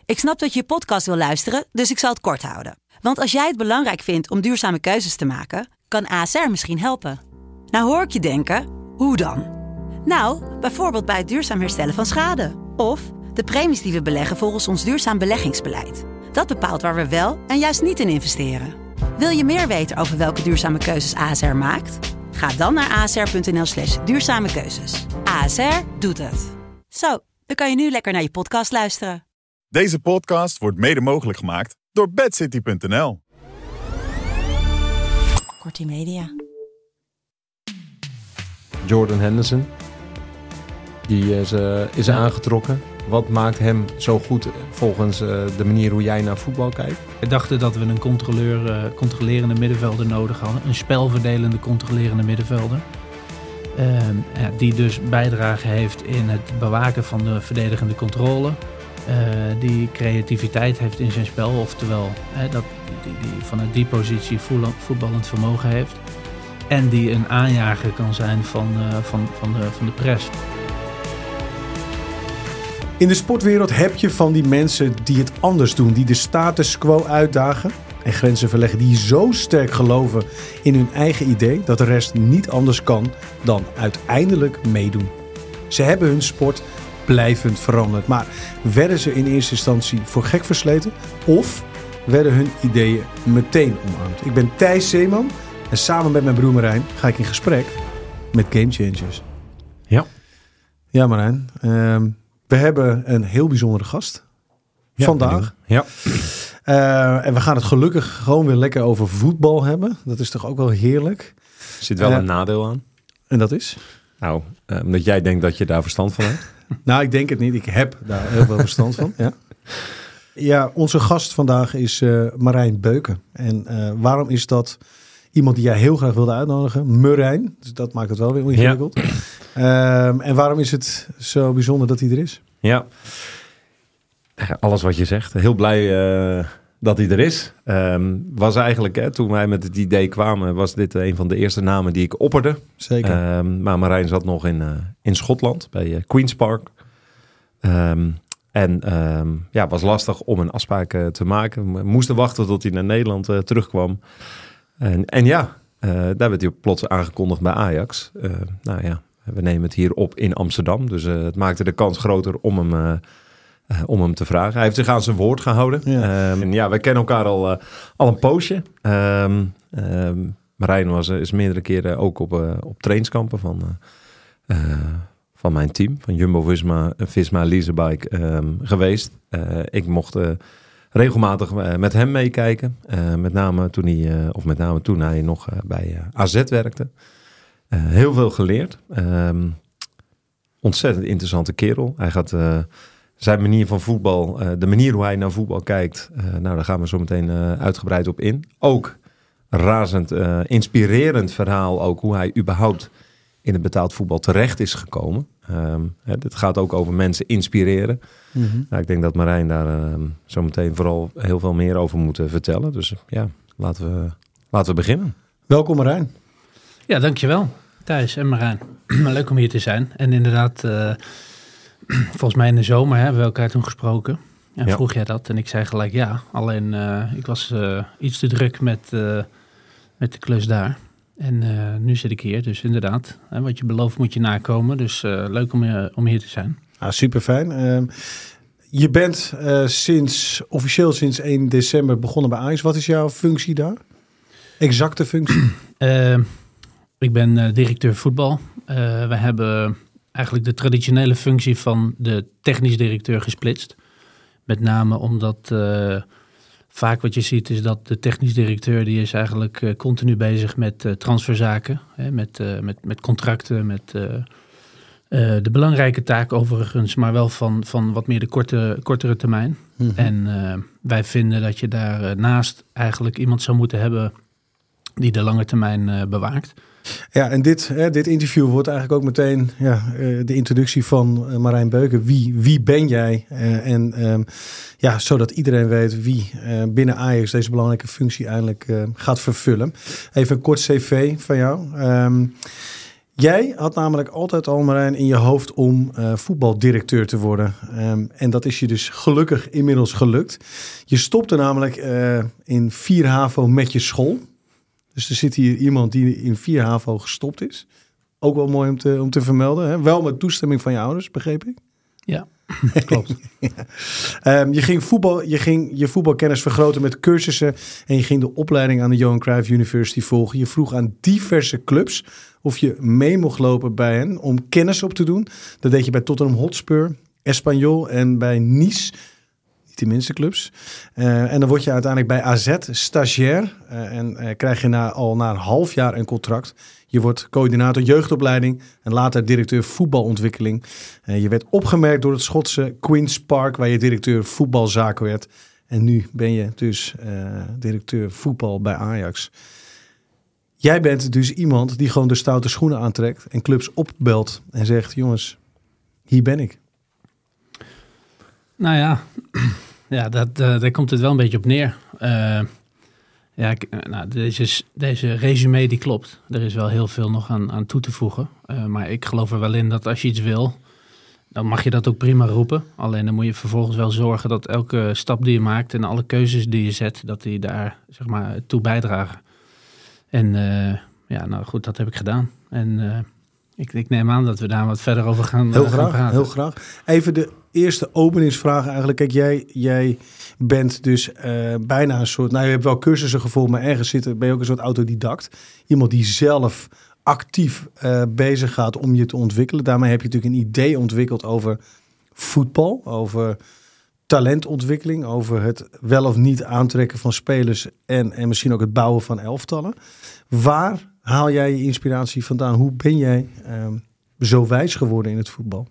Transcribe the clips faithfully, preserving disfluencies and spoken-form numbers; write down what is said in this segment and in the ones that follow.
Ik snap dat je je podcast wil luisteren, dus ik zal het kort houden. Want als jij het belangrijk vindt om duurzame keuzes te maken, kan A S R misschien helpen. Nou hoor ik je denken, hoe dan? Nou, bijvoorbeeld bij het duurzaam herstellen van schade. Of de premies die we beleggen volgens ons duurzaam beleggingsbeleid. Dat bepaalt waar we wel en juist niet in investeren. Wil je meer weten over welke duurzame keuzes A S R maakt? Ga dan naar asr.nl slash duurzame keuzes. A S R doet het. Zo, dan kan je nu lekker naar je podcast luisteren. Deze podcast wordt mede mogelijk gemaakt door bedcity punt n l. Kortie Media. Jordan Henderson, die is, uh, is ja. aangetrokken. Wat maakt hem zo goed volgens uh, de manier hoe jij naar voetbal kijkt? We dachten dat we een controleur, uh, controlerende middenvelder nodig hadden. Een spelverdelende controlerende middenvelder. Uh, ja, die dus bijdrage heeft in het bewaken van de verdedigende controle. Uh, die creativiteit heeft in zijn spel. Oftewel, uh, dat, die, die vanuit die positie voetballend vermogen heeft. En die een aanjager kan zijn van, uh, van, van, de, van de press. In de sportwereld heb je van die mensen die het anders doen. Die de status quo uitdagen en grenzen verleggen. Die zo sterk geloven in hun eigen idee dat de rest niet anders kan dan uiteindelijk meedoen. Ze hebben hun sport blijvend veranderd. Maar werden ze in eerste instantie voor gek versleten? Of werden hun ideeën meteen omarmd? Ik ben Thijs Zeeman en samen met mijn broer Marijn ga ik in gesprek met Game Changers. Ja. Ja Marijn, um, we hebben een heel bijzondere gast ja, vandaag. Ja. Uh, en we gaan het gelukkig gewoon weer lekker over voetbal hebben. Dat is toch ook wel heerlijk. Er zit wel uh, een nadeel aan. En dat is? Nou, uh, omdat jij denkt dat je daar verstand van hebt. Nou, ik denk het niet. Ik heb daar heel veel verstand van. Ja. Ja, onze gast vandaag is uh, Marijn Beuken. En uh, waarom is dat iemand die jij heel graag wilde uitnodigen? Marijn. Dus dat maakt het wel weer ingewikkeld. Ja. Um, en waarom is het zo bijzonder dat hij er is? Ja, alles wat je zegt. Heel blij uh, dat hij er is. Um, was eigenlijk, hè, toen wij met het idee kwamen, was dit een van de eerste namen die ik opperde. Zeker. Um, maar Marijn zat nog in, uh, in Schotland, bij uh, Queen's Park. Um, en um, ja, het was lastig om een afspraak uh, te maken. We moesten wachten tot hij naar Nederland uh, terugkwam. En, en ja, uh, daar werd hij plots aangekondigd bij Ajax. Uh, nou ja, we nemen het hier op in Amsterdam. Dus uh, het maakte de kans groter om hem, uh, uh, om hem te vragen. Hij heeft zich aan zijn woord gehouden. Ja. Um, en ja, wij kennen elkaar al, uh, al een poosje. Um, um, Marijn was, is meerdere keren ook op, uh, op trainingskampen van, uh, uh, van mijn team. Van Jumbo-Visma, Visma Leasebike um, geweest. Uh, ik mocht uh, regelmatig uh, met hem meekijken. Uh, met name toen hij, uh, of met name toen hij nog uh, bij uh, A Z werkte. Uh, heel veel geleerd. Um, ontzettend interessante kerel. Hij gaat uh, zijn manier van voetbal, uh, de manier hoe hij naar voetbal kijkt. Uh, nou, daar gaan we zo meteen uh, uitgebreid op in. Ook razend uh, inspirerend verhaal, ook hoe hij überhaupt in het betaald voetbal terecht is gekomen. Um, het gaat ook over mensen inspireren. Mm-hmm. Nou, ik denk dat Marijn daar uh, zo meteen vooral heel veel meer over moet uh, vertellen. Dus uh, ja, laten we, laten we beginnen. Welkom Marijn. Ja, dankjewel Thijs en Marijn. Leuk om hier te zijn. En inderdaad, uh, volgens mij in de zomer hè, hebben we elkaar toen gesproken. En ja. vroeg jij dat en ik zei gelijk ja. Alleen uh, ik was uh, iets te druk met, uh, met de klus daar. En uh, nu zit ik hier, dus inderdaad. Hè, wat je belooft moet je nakomen. Dus uh, leuk om, uh, om hier te zijn. Ah, super fijn. Uh, je bent uh, sinds, officieel sinds één december begonnen bij Ajax. Wat is jouw functie daar? Exacte functie? Uh, ik ben uh, directeur voetbal. Uh, we hebben eigenlijk de traditionele functie van de technisch directeur gesplitst. Met name omdat uh, vaak wat je ziet is dat de technisch directeur die is eigenlijk uh, continu bezig met uh, transferzaken. Hè, met, uh, met, met contracten, met uh, uh, de belangrijke taak overigens, maar wel van, van wat meer de korte, kortere termijn. Mm-hmm. En uh, wij vinden dat je daar uh, naast eigenlijk iemand zou moeten hebben die de lange termijn uh, bewaakt. Ja, en dit, hè, dit interview wordt eigenlijk ook meteen ja, uh, de introductie van uh, Marijn Beuken. Wie, wie ben jij? Uh, en um, ja, zodat iedereen weet wie uh, binnen Ajax deze belangrijke functie eigenlijk uh, gaat vervullen. Even een kort cv van jou. Um, Jij had namelijk altijd al, Marijn, in je hoofd om uh, voetbaldirecteur te worden. Um, en dat is je dus gelukkig inmiddels gelukt. Je stopte namelijk uh, in vier HAVO met je school. Dus er zit hier iemand die in vier HAVO gestopt is. Ook wel mooi om te, om te vermelden. Hè? Wel met toestemming van je ouders, begreep ik? Ja, klopt. ja. um, je ging voetbal, je ging je voetbalkennis vergroten met cursussen. En je ging de opleiding aan de Johan Cruijff University volgen. Je vroeg aan diverse clubs of je mee mocht lopen bij hen om kennis op te doen. Dat deed je bij Tottenham Hotspur, Espanyol en bij Nice. Niet de minste clubs. Uh, en dan word je uiteindelijk bij A Z stagiair. Uh, en uh, krijg je na, al na een half jaar een contract. Je wordt coördinator jeugdopleiding en later directeur voetbalontwikkeling. Uh, je werd opgemerkt door het Schotse Queen's Park, waar je directeur voetbalzaken werd. En nu ben je dus uh, directeur voetbal bij Ajax. Jij bent dus iemand die gewoon de stoute schoenen aantrekt en clubs opbelt en zegt, jongens, hier ben ik. Nou ja, ja dat, uh, daar komt het wel een beetje op neer. Uh, ja, ik, nou, deze, deze resume die klopt. Er is wel heel veel nog aan, aan toe te voegen. Uh, maar ik geloof er wel in dat als je iets wil, dan mag je dat ook prima roepen. Alleen dan moet je vervolgens wel zorgen dat elke stap die je maakt en alle keuzes die je zet, dat die daar zeg maar toe bijdragen. En uh, ja, nou goed, dat heb ik gedaan. En uh, ik, ik neem aan dat we daar wat verder over gaan, heel uh, graag, gaan praten. Heel graag. Even de eerste openingsvraag eigenlijk. Kijk, jij, jij bent dus uh, bijna een soort... Nou, je hebt wel cursussen gevolgd, maar ergens zit, ben je ook een soort autodidact. Iemand die zelf actief uh, bezig gaat om je te ontwikkelen. Daarmee heb je natuurlijk een idee ontwikkeld over voetbal, over talentontwikkeling, over het wel of niet aantrekken van spelers en, en misschien ook het bouwen van elftallen. Waar haal jij je inspiratie vandaan? Hoe ben jij um, zo wijs geworden in het voetbal?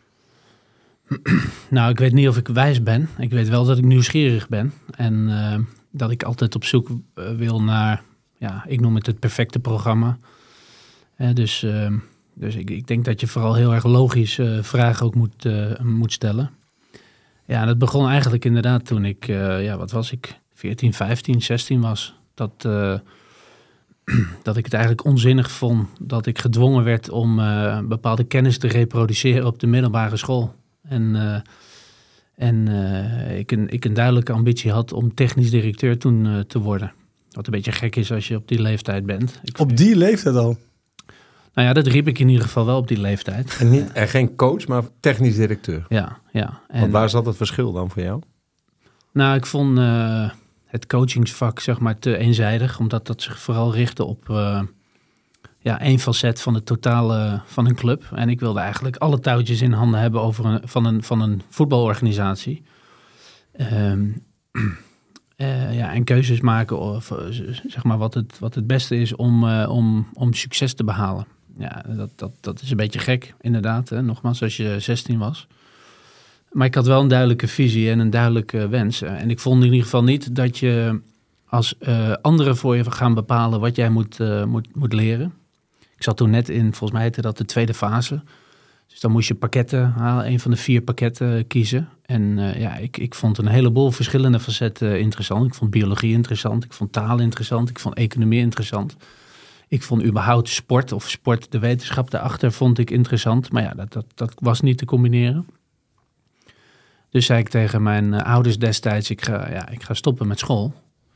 Nou, ik weet niet of ik wijs ben. Ik weet wel dat ik nieuwsgierig ben. En uh, dat ik altijd op zoek uh, wil naar, ja, ik noem het het perfecte programma. Uh, dus uh, dus ik, ik denk dat je vooral heel erg logisch uh, vragen ook moet, uh, moet stellen. Ja, dat begon eigenlijk inderdaad toen ik, uh, ja, wat was ik, veertien, vijftien, zestien was. Dat, uh, dat ik het eigenlijk onzinnig vond dat ik gedwongen werd om uh, bepaalde kennis te reproduceren op de middelbare school. En, uh, en uh, ik, een, ik een duidelijke ambitie had om technisch directeur toen uh, te worden. Wat een beetje gek is als je op die leeftijd bent. Ik, op die leeftijd al? Nou ja, dat riep ik in ieder geval wel op die leeftijd. En, niet, en geen coach, maar technisch directeur. Ja, ja. En, Want waar zat het verschil dan voor jou? Nou, ik vond uh, het coachingsvak zeg maar te eenzijdig. Omdat dat zich vooral richtte op uh, ja, één facet van het totale van een club. En ik wilde eigenlijk alle touwtjes in handen hebben over een, van, een, van een voetbalorganisatie. Um, uh, ja, en keuzes maken of uh, zeg maar wat het, wat het beste is om, uh, om, om succes te behalen. Ja, dat, dat, dat is een beetje gek, inderdaad. Hè? Nogmaals, als je zestien was. Maar ik had wel een duidelijke visie en een duidelijke wens. En ik vond in ieder geval niet dat je als uh, anderen voor je gaan bepalen wat jij moet, uh, moet, moet leren. Ik zat toen net in, volgens mij heette dat de tweede fase. Dus dan moest je pakketten halen, een van de vier pakketten kiezen. En uh, ja, ik, ik vond een heleboel verschillende facetten interessant. Ik vond biologie interessant, ik vond taal interessant, ik vond economie interessant. Ik vond überhaupt sport of sport, de wetenschap daarachter, vond ik interessant. Maar ja, dat, dat, dat was niet te combineren. Dus zei ik tegen mijn uh, ouders destijds, ik ga, ja, ik ga stoppen met school.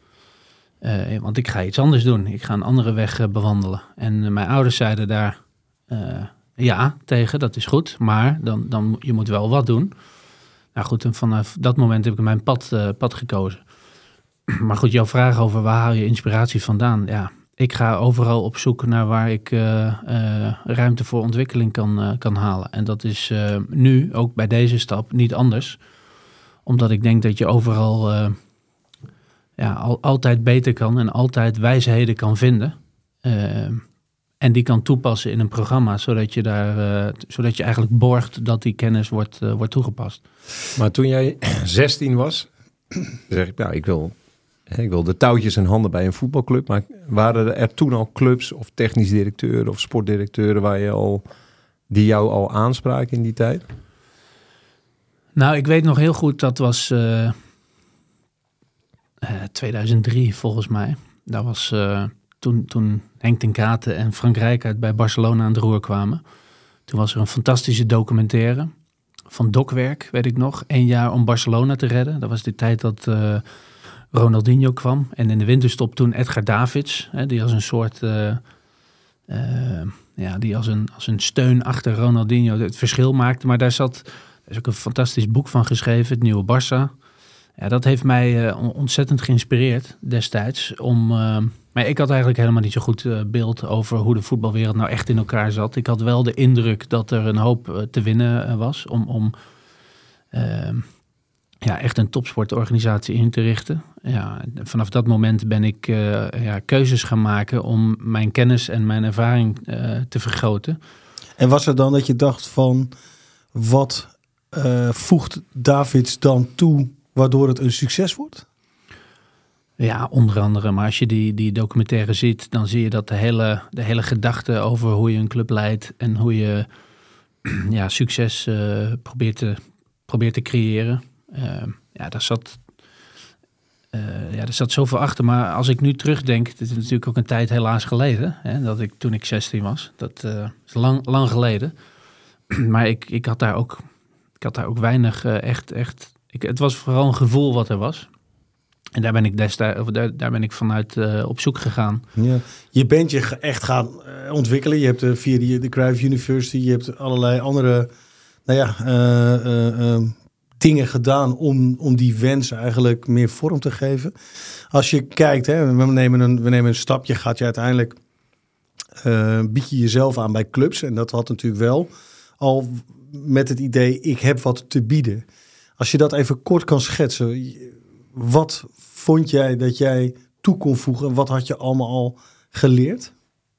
Uh, want ik ga iets anders doen. Ik ga een andere weg uh, bewandelen. En uh, mijn ouders zeiden daar uh, ja tegen, dat is goed. Maar dan, dan, je moet wel wat doen. Nou goed, en vanaf dat moment heb ik mijn pad, uh, pad gekozen. Maar goed, jouw vraag over waar haal je inspiratie vandaan? Ja, ik ga overal op zoek naar waar ik uh, uh, ruimte voor ontwikkeling kan, uh, kan halen. En dat is uh, nu, ook bij deze stap, niet anders. Omdat ik denk dat je overal uh, ja, al, altijd beter kan en altijd wijsheden kan vinden. Uh, en die kan toepassen in een programma, zodat je, daar, uh, zodat je eigenlijk borgt dat die kennis wordt, uh, wordt toegepast. Maar toen jij zestien was, zeg ik, nou, ik wil... Ik wil de touwtjes in handen bij een voetbalclub. Maar waren er toen al clubs of technisch directeuren of sportdirecteuren waar je al, die jou al aanspraken in die tijd? Nou, ik weet nog heel goed, dat was uh, uh, tweeduizend drie volgens mij. Daar was uh, toen, toen Henk ten Katen en Frank Rijkaard bij Barcelona aan het roer kwamen. Toen was er een fantastische documentaire van Dokwerk, weet ik nog. Eén jaar om Barcelona te redden. Dat was de tijd dat uh, Ronaldinho kwam. En in de winterstop toen Edgar Davids, hè, die als een soort... Uh, uh, ja, die als een, als een steun achter Ronaldinho het verschil maakte. Maar daar zat... Er is ook een fantastisch boek van geschreven, het nieuwe Barça. Ja, dat heeft mij uh, ontzettend geïnspireerd destijds. Om, uh, maar ik had eigenlijk helemaal niet zo goed uh, beeld over hoe de voetbalwereld nou echt in elkaar zat. Ik had wel de indruk dat er een hoop uh, te winnen uh, was om, om uh, ja, echt een topsportorganisatie in te richten. Ja, vanaf dat moment ben ik uh, ja, keuzes gaan maken om mijn kennis en mijn ervaring uh, te vergroten. En was er dan dat je dacht van, wat uh, voegt Davids dan toe waardoor het een succes wordt? Ja, onder andere. Maar als je die, die documentaire ziet, dan zie je dat de hele, de hele gedachte over hoe je een club leidt en hoe je ja, succes uh, probeert, te, probeert te creëren. Uh, ja, daar zat, uh, ja, daar zat zoveel achter. Maar als ik nu terugdenk, het is natuurlijk ook een tijd helaas geleden, hè, dat ik, toen ik zestien was. Dat uh, is lang, lang geleden. Maar ik, ik, had daar ook, ik had daar ook weinig uh, echt... echt ik, het was vooral een gevoel wat er was. En daar ben ik, destijds, of daar, daar ben ik vanuit uh, op zoek gegaan. Ja. Je bent je echt gaan uh, ontwikkelen. Je hebt uh, via die, de Cruyff University, je hebt allerlei andere nou ja, uh, uh, uh, dingen gedaan om, om die wens eigenlijk meer vorm te geven. Als je kijkt, hè, we, nemen een, we nemen een stapje, gaat je uiteindelijk uh, bied je jezelf aan bij clubs. En dat had natuurlijk wel al met het idee, ik heb wat te bieden. Als je dat even kort kan schetsen, wat vond jij dat jij toe kon voegen? Wat had je allemaal al geleerd?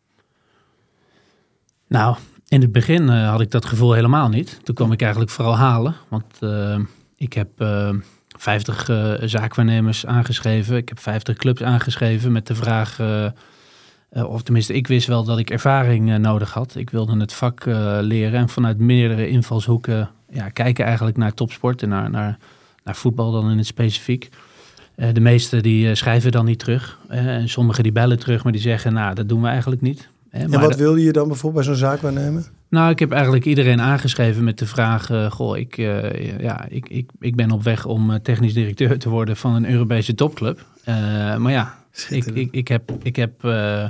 Nou, in het begin uh, had ik dat gevoel helemaal niet. Toen kwam ik eigenlijk vooral halen. Want uh, ik heb uh, vijftig uh, zaakwaarnemers aangeschreven. Ik heb vijftig clubs aangeschreven met de vraag... Uh, uh, of tenminste, ik wist wel dat ik ervaring uh, nodig had. Ik wilde het vak uh, leren en vanuit meerdere invalshoeken... Ja, kijken eigenlijk naar topsport en naar, naar, naar voetbal dan in het specifiek. Uh, de meesten die uh, schrijven dan niet terug. Uh, en sommigen die bellen terug, maar die zeggen, nou, dat doen we eigenlijk niet. Uh, en maar wat de, wilde je dan bijvoorbeeld bij zo'n zaak waarnemen? Nou, ik heb eigenlijk iedereen aangeschreven met de vraag... Uh, goh, ik, uh, ja, ik, ik, ik ben op weg om uh, technisch directeur te worden van een Europese topclub. Uh, maar ja, ik, ik, ik heb... Ik heb uh,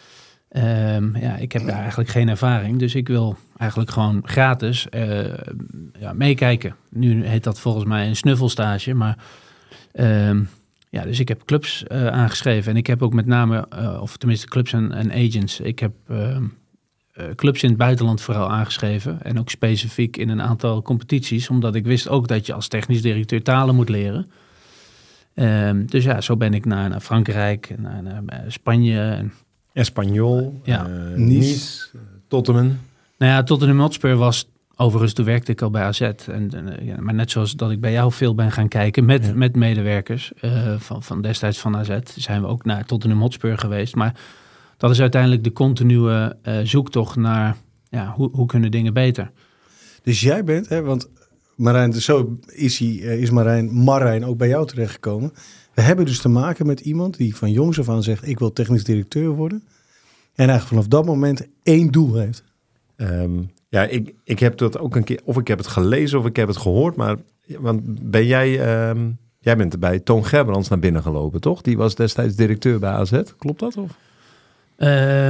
Um, ja, ik heb daar eigenlijk geen ervaring. Dus ik wil eigenlijk gewoon gratis uh, ja, meekijken. Nu heet dat volgens mij een snuffelstage. Maar um, ja, dus ik heb clubs uh, aangeschreven. En ik heb ook met name, uh, of tenminste clubs en, en agents. Ik heb uh, uh, clubs in het buitenland vooral aangeschreven. En ook specifiek in een aantal competities. Omdat ik wist ook dat je als technisch directeur talen moet leren. Um, dus ja, zo ben ik naar, naar Frankrijk, naar, naar Spanje en... Espanyol, ja. uh, Nice, Nice, Tottenham. Nou ja, Tottenham Hotspur was overigens, toen werkte ik al bij A Z. En, uh, ja, maar net zoals dat ik bij jou veel ben gaan kijken met, ja. met medewerkers uh, van, van destijds van A Z, zijn we ook naar Tottenham Hotspur geweest. Maar dat is uiteindelijk de continue uh, zoektocht naar ja, hoe, hoe kunnen dingen beter. Dus jij bent, hè, want Marijn, zo is, hij, uh, is Marijn, Marijn ook bij jou terechtgekomen. We hebben dus te maken met iemand die van jongs af aan zegt, ik wil technisch directeur worden. En eigenlijk vanaf dat moment één doel heeft. Um, ja, ik, ik heb dat ook een keer, of ik heb het gelezen of ik heb het gehoord. Maar want ben jij, um, jij bent er bij Toon Gerbrands naar binnen gelopen, toch? Die was destijds directeur bij A Z. Klopt dat? Of? Uh,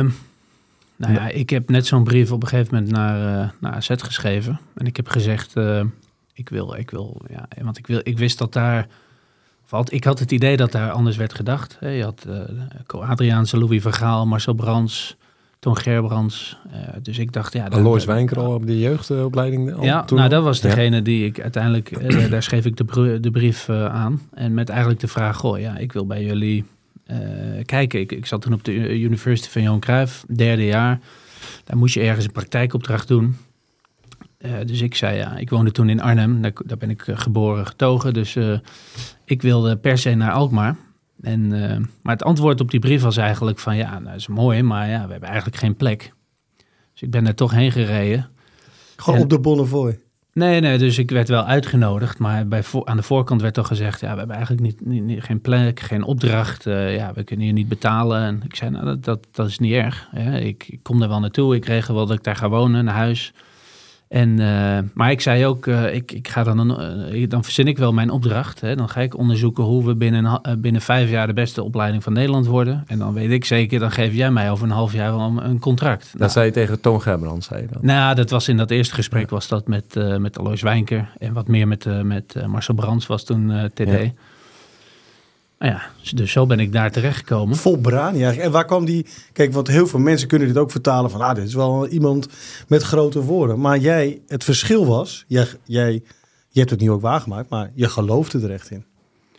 nou ja, ik heb net zo'n brief op een gegeven moment naar, uh, naar A Z geschreven. En ik heb gezegd, uh, ik wil, ik wil, ja, want ik, wil, ik wist dat daar... Ik had het idee dat daar anders werd gedacht. Je had uh, Co Adriaanse, Louis van Gaal, Marcel Brands, Toon Gerbrands. Uh, dus ik dacht, ja... Alois Wijnker al op de jeugdopleiding? Al, ja, toen nou al? dat was degene ja. die ik uiteindelijk... Uh, daar schreef ik de, br- de brief uh, aan. En met eigenlijk de vraag, goh, ja, ik wil bij jullie uh, kijken. Ik, ik zat toen op de University van Johan Cruijff, derde jaar. Daar moest je ergens een praktijkopdracht doen. Uh, dus ik zei, ja, ik woonde toen in Arnhem. Daar, daar ben ik uh, geboren, getogen. Dus uh, ik wilde per se naar Alkmaar. En, uh, maar het antwoord op die brief was eigenlijk van, ja, nou, dat is mooi, maar ja, we hebben eigenlijk geen plek. Dus ik ben daar toch heen gereden. Gewoon en, op de Bonnefoy? Nee, nee, dus ik werd wel uitgenodigd, maar bij vo- aan de voorkant werd toch gezegd, ja, we hebben eigenlijk niet, niet, niet- geen plek, geen opdracht, uh, ja, we kunnen je niet betalen. En ik zei, nou, dat, dat, dat is niet erg. Hè. Ik, ik kom er wel naartoe, ik regel wel dat ik daar ga wonen, naar huis. En, uh, maar ik zei ook, uh, ik, ik ga dan, uh, dan verzin ik wel mijn opdracht. Hè. Dan ga ik onderzoeken hoe we binnen, uh, binnen vijf jaar de beste opleiding van Nederland worden. En dan weet ik zeker, dan geef jij mij over een half jaar wel een contract. Dat nou, zei je tegen Toon Gerbrands, zei je dan? Nou, dat was in dat eerste gesprek was dat met, uh, met Alois Wijnker. En wat meer met, uh, met uh, Marcel Brands was toen uh, T D. Ja. Nou ja, dus zo ben ik daar terechtgekomen. Vol brani eigenlijk. En waar kwam die... Kijk, want heel veel mensen kunnen dit ook vertalen van... Ah, dit is wel iemand met grote woorden. Maar jij, het verschil was... Jij, jij, je hebt het nu ook waargemaakt, maar je geloofde er echt in.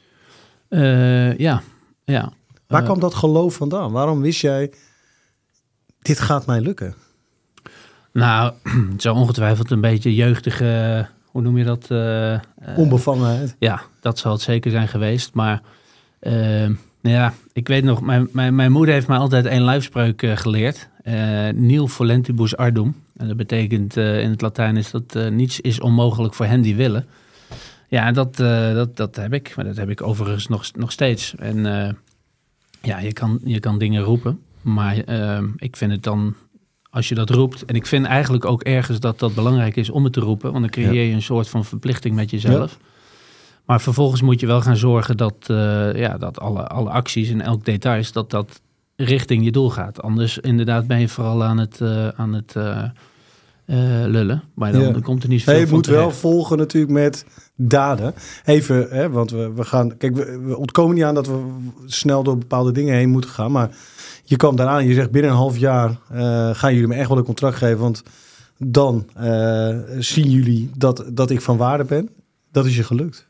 Uh, ja, ja. Waar uh, kwam dat geloof vandaan? Waarom wist jij... Dit gaat mij lukken? Nou, het zou ongetwijfeld een beetje jeugdige... Hoe noem je dat? Uh, uh, Onbevangenheid. Ja, dat zal het zeker zijn geweest. Maar... Uh, ja, ik weet nog, mijn, mijn, mijn moeder heeft mij altijd één lijfspreuk uh, geleerd. Uh, Nil volentibus ardum. En dat betekent uh, in het Latijn is dat uh, niets is onmogelijk voor hen die willen. Ja, dat, uh, dat, dat heb ik. Maar dat heb ik overigens nog, nog steeds. En uh, ja, je kan, je kan dingen roepen. Maar uh, ik vind het dan, als je dat roept... En ik vind eigenlijk ook ergens dat dat belangrijk is om het te roepen. Want dan creëer je een soort van verplichting met jezelf. Ja. Maar vervolgens moet je wel gaan zorgen dat, uh, ja, dat alle, alle acties en elk detail... dat dat richting je doel gaat. Anders inderdaad ben je vooral aan het, uh, aan het uh, uh, lullen. Maar dan, ja. dan komt er niet veel nee, je van moet terecht. wel volgen natuurlijk met daden. Even, hè, want we, we gaan... Kijk, we, we ontkomen niet aan dat we snel door bepaalde dingen heen moeten gaan. Maar je kwam daaraan, je zegt binnen een half jaar... Uh, gaan jullie me echt wel een contract geven. Want dan uh, zien jullie dat, dat ik van waarde ben. Dat is je gelukt.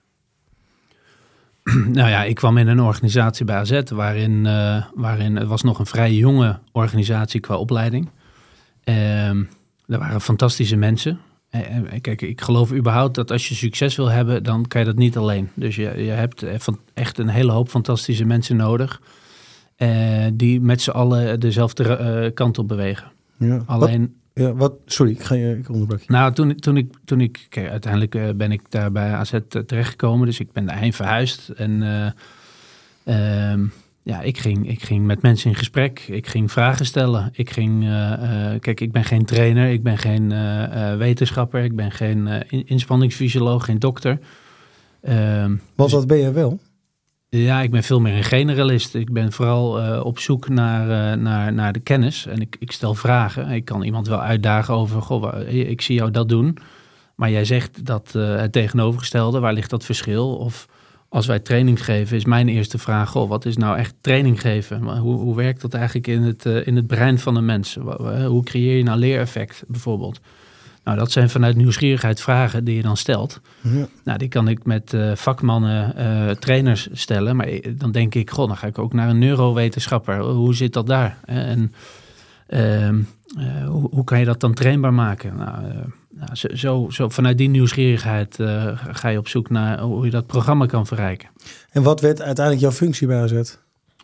Nou ja, ik kwam in een organisatie bij A Z waarin, uh, waarin het was nog een vrij jonge organisatie qua opleiding. Uh, er waren fantastische mensen. Uh, kijk, ik geloof überhaupt dat als je succes wil hebben, dan kan je dat niet alleen. Dus je, je hebt echt een hele hoop fantastische mensen nodig uh, die met z'n allen dezelfde uh, kant op bewegen. Ja. Alleen... Wat? Ja, wat? Sorry, ik ga je ik onderbrak je. Nou, toen, toen ik, toen ik kijk, uiteindelijk uh, ben ik daar bij A Z uh, terechtgekomen, dus ik ben daarheen verhuisd. En uh, uh, ja, ik ging, ik ging met mensen in gesprek, ik ging vragen stellen. Ik ging, uh, uh, kijk, ik ben geen trainer, ik ben geen uh, uh, wetenschapper, ik ben geen uh, inspanningsfysioloog, geen dokter. Uh, Want dus, wat ben je wel? Ja, ik ben veel meer een generalist. Ik ben vooral uh, op zoek naar, uh, naar, naar de kennis. En ik, ik stel vragen. Ik kan iemand wel uitdagen over... Goh, ik zie jou dat doen. Maar jij zegt dat uh, het tegenovergestelde. Waar ligt dat verschil? Of als wij training geven, is mijn eerste vraag... Goh, wat is nou echt training geven? Hoe, hoe werkt dat eigenlijk in het, uh, in het brein van een mens? Hoe creëer je nou leereffect bijvoorbeeld? Nou, dat zijn vanuit nieuwsgierigheid vragen die je dan stelt. Ja. Nou, die kan ik met uh, vakmannen, uh, trainers stellen. Maar dan denk ik, goh, dan ga ik ook naar een neurowetenschapper. Hoe zit dat daar? En uh, uh, hoe, hoe kan je dat dan trainbaar maken? Nou, uh, nou, zo, zo, zo vanuit die nieuwsgierigheid uh, ga je op zoek naar hoe je dat programma kan verrijken. En wat werd uiteindelijk jouw functie bij A Z?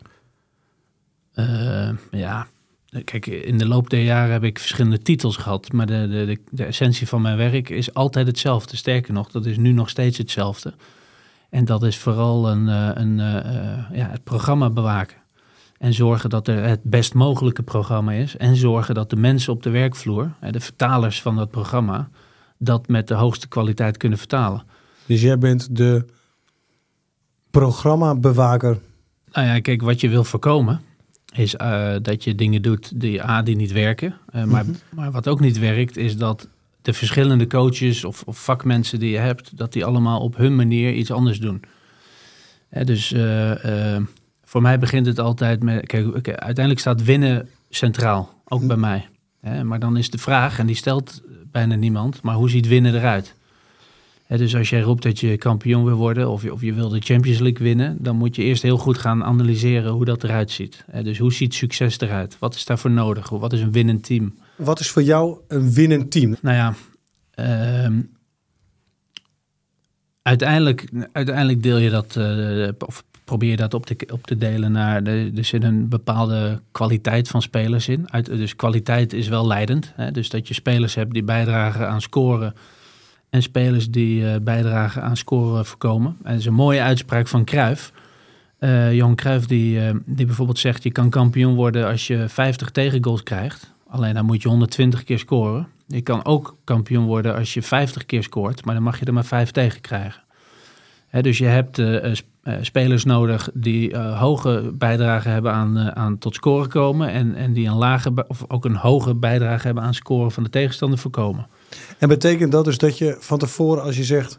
Uh, ja... Kijk, in de loop der jaren heb ik verschillende titels gehad. Maar de, de, de, de essentie van mijn werk is altijd hetzelfde. Sterker nog, dat is nu nog steeds hetzelfde. En dat is vooral een, een, uh, ja, het programma bewaken. En zorgen dat er het best mogelijke programma is. En zorgen dat de mensen op de werkvloer, de vertalers van dat programma, dat met de hoogste kwaliteit kunnen vertalen. Dus jij bent de programmabewaker? Nou ja, kijk, wat je wil voorkomen... is uh, dat je dingen doet die A, die niet werken. Uh, maar, mm-hmm. maar wat ook niet werkt, is dat de verschillende coaches of, of vakmensen die je hebt, dat die allemaal op hun manier iets anders doen. Uh, dus uh, uh, voor mij begint het altijd met... Kijk, okay, uiteindelijk staat winnen centraal, ook mm-hmm. bij mij. Uh, maar dan is de vraag, en die stelt bijna niemand, maar hoe ziet winnen eruit? He, dus als jij roept dat je kampioen wil worden of je, of je wil de Champions League winnen, dan moet je eerst heel goed gaan analyseren hoe dat eruit ziet. He, dus hoe ziet succes eruit? Wat is daarvoor nodig? Wat is een winnend team? Wat is voor jou een winnend team? Nou ja, uh, uiteindelijk, uiteindelijk deel je dat, uh, of probeer je dat op te, op te delen naar, de, er zit een bepaalde kwaliteit van spelers in. Uit, dus kwaliteit is wel leidend. Hè? Dus dat je spelers hebt die bijdragen aan scoren en spelers die uh, bijdragen aan scoren voorkomen. En dat is een mooie uitspraak van Cruijff. Uh, Johan Cruijff die, uh, die bijvoorbeeld zegt... je kan kampioen worden als je vijftig tegengoals krijgt. Alleen dan moet je honderdtwintig keer scoren. Je kan ook kampioen worden als je vijftig keer scoort... maar dan mag je er maar vijf tegen krijgen. He, dus je hebt uh, uh, spelers nodig die uh, hoge bijdrage hebben aan, uh, aan tot scoren komen... En, en die een lage of ook een hoge bijdrage hebben aan scoren van de tegenstander voorkomen. En betekent dat dus dat je van tevoren, als je zegt...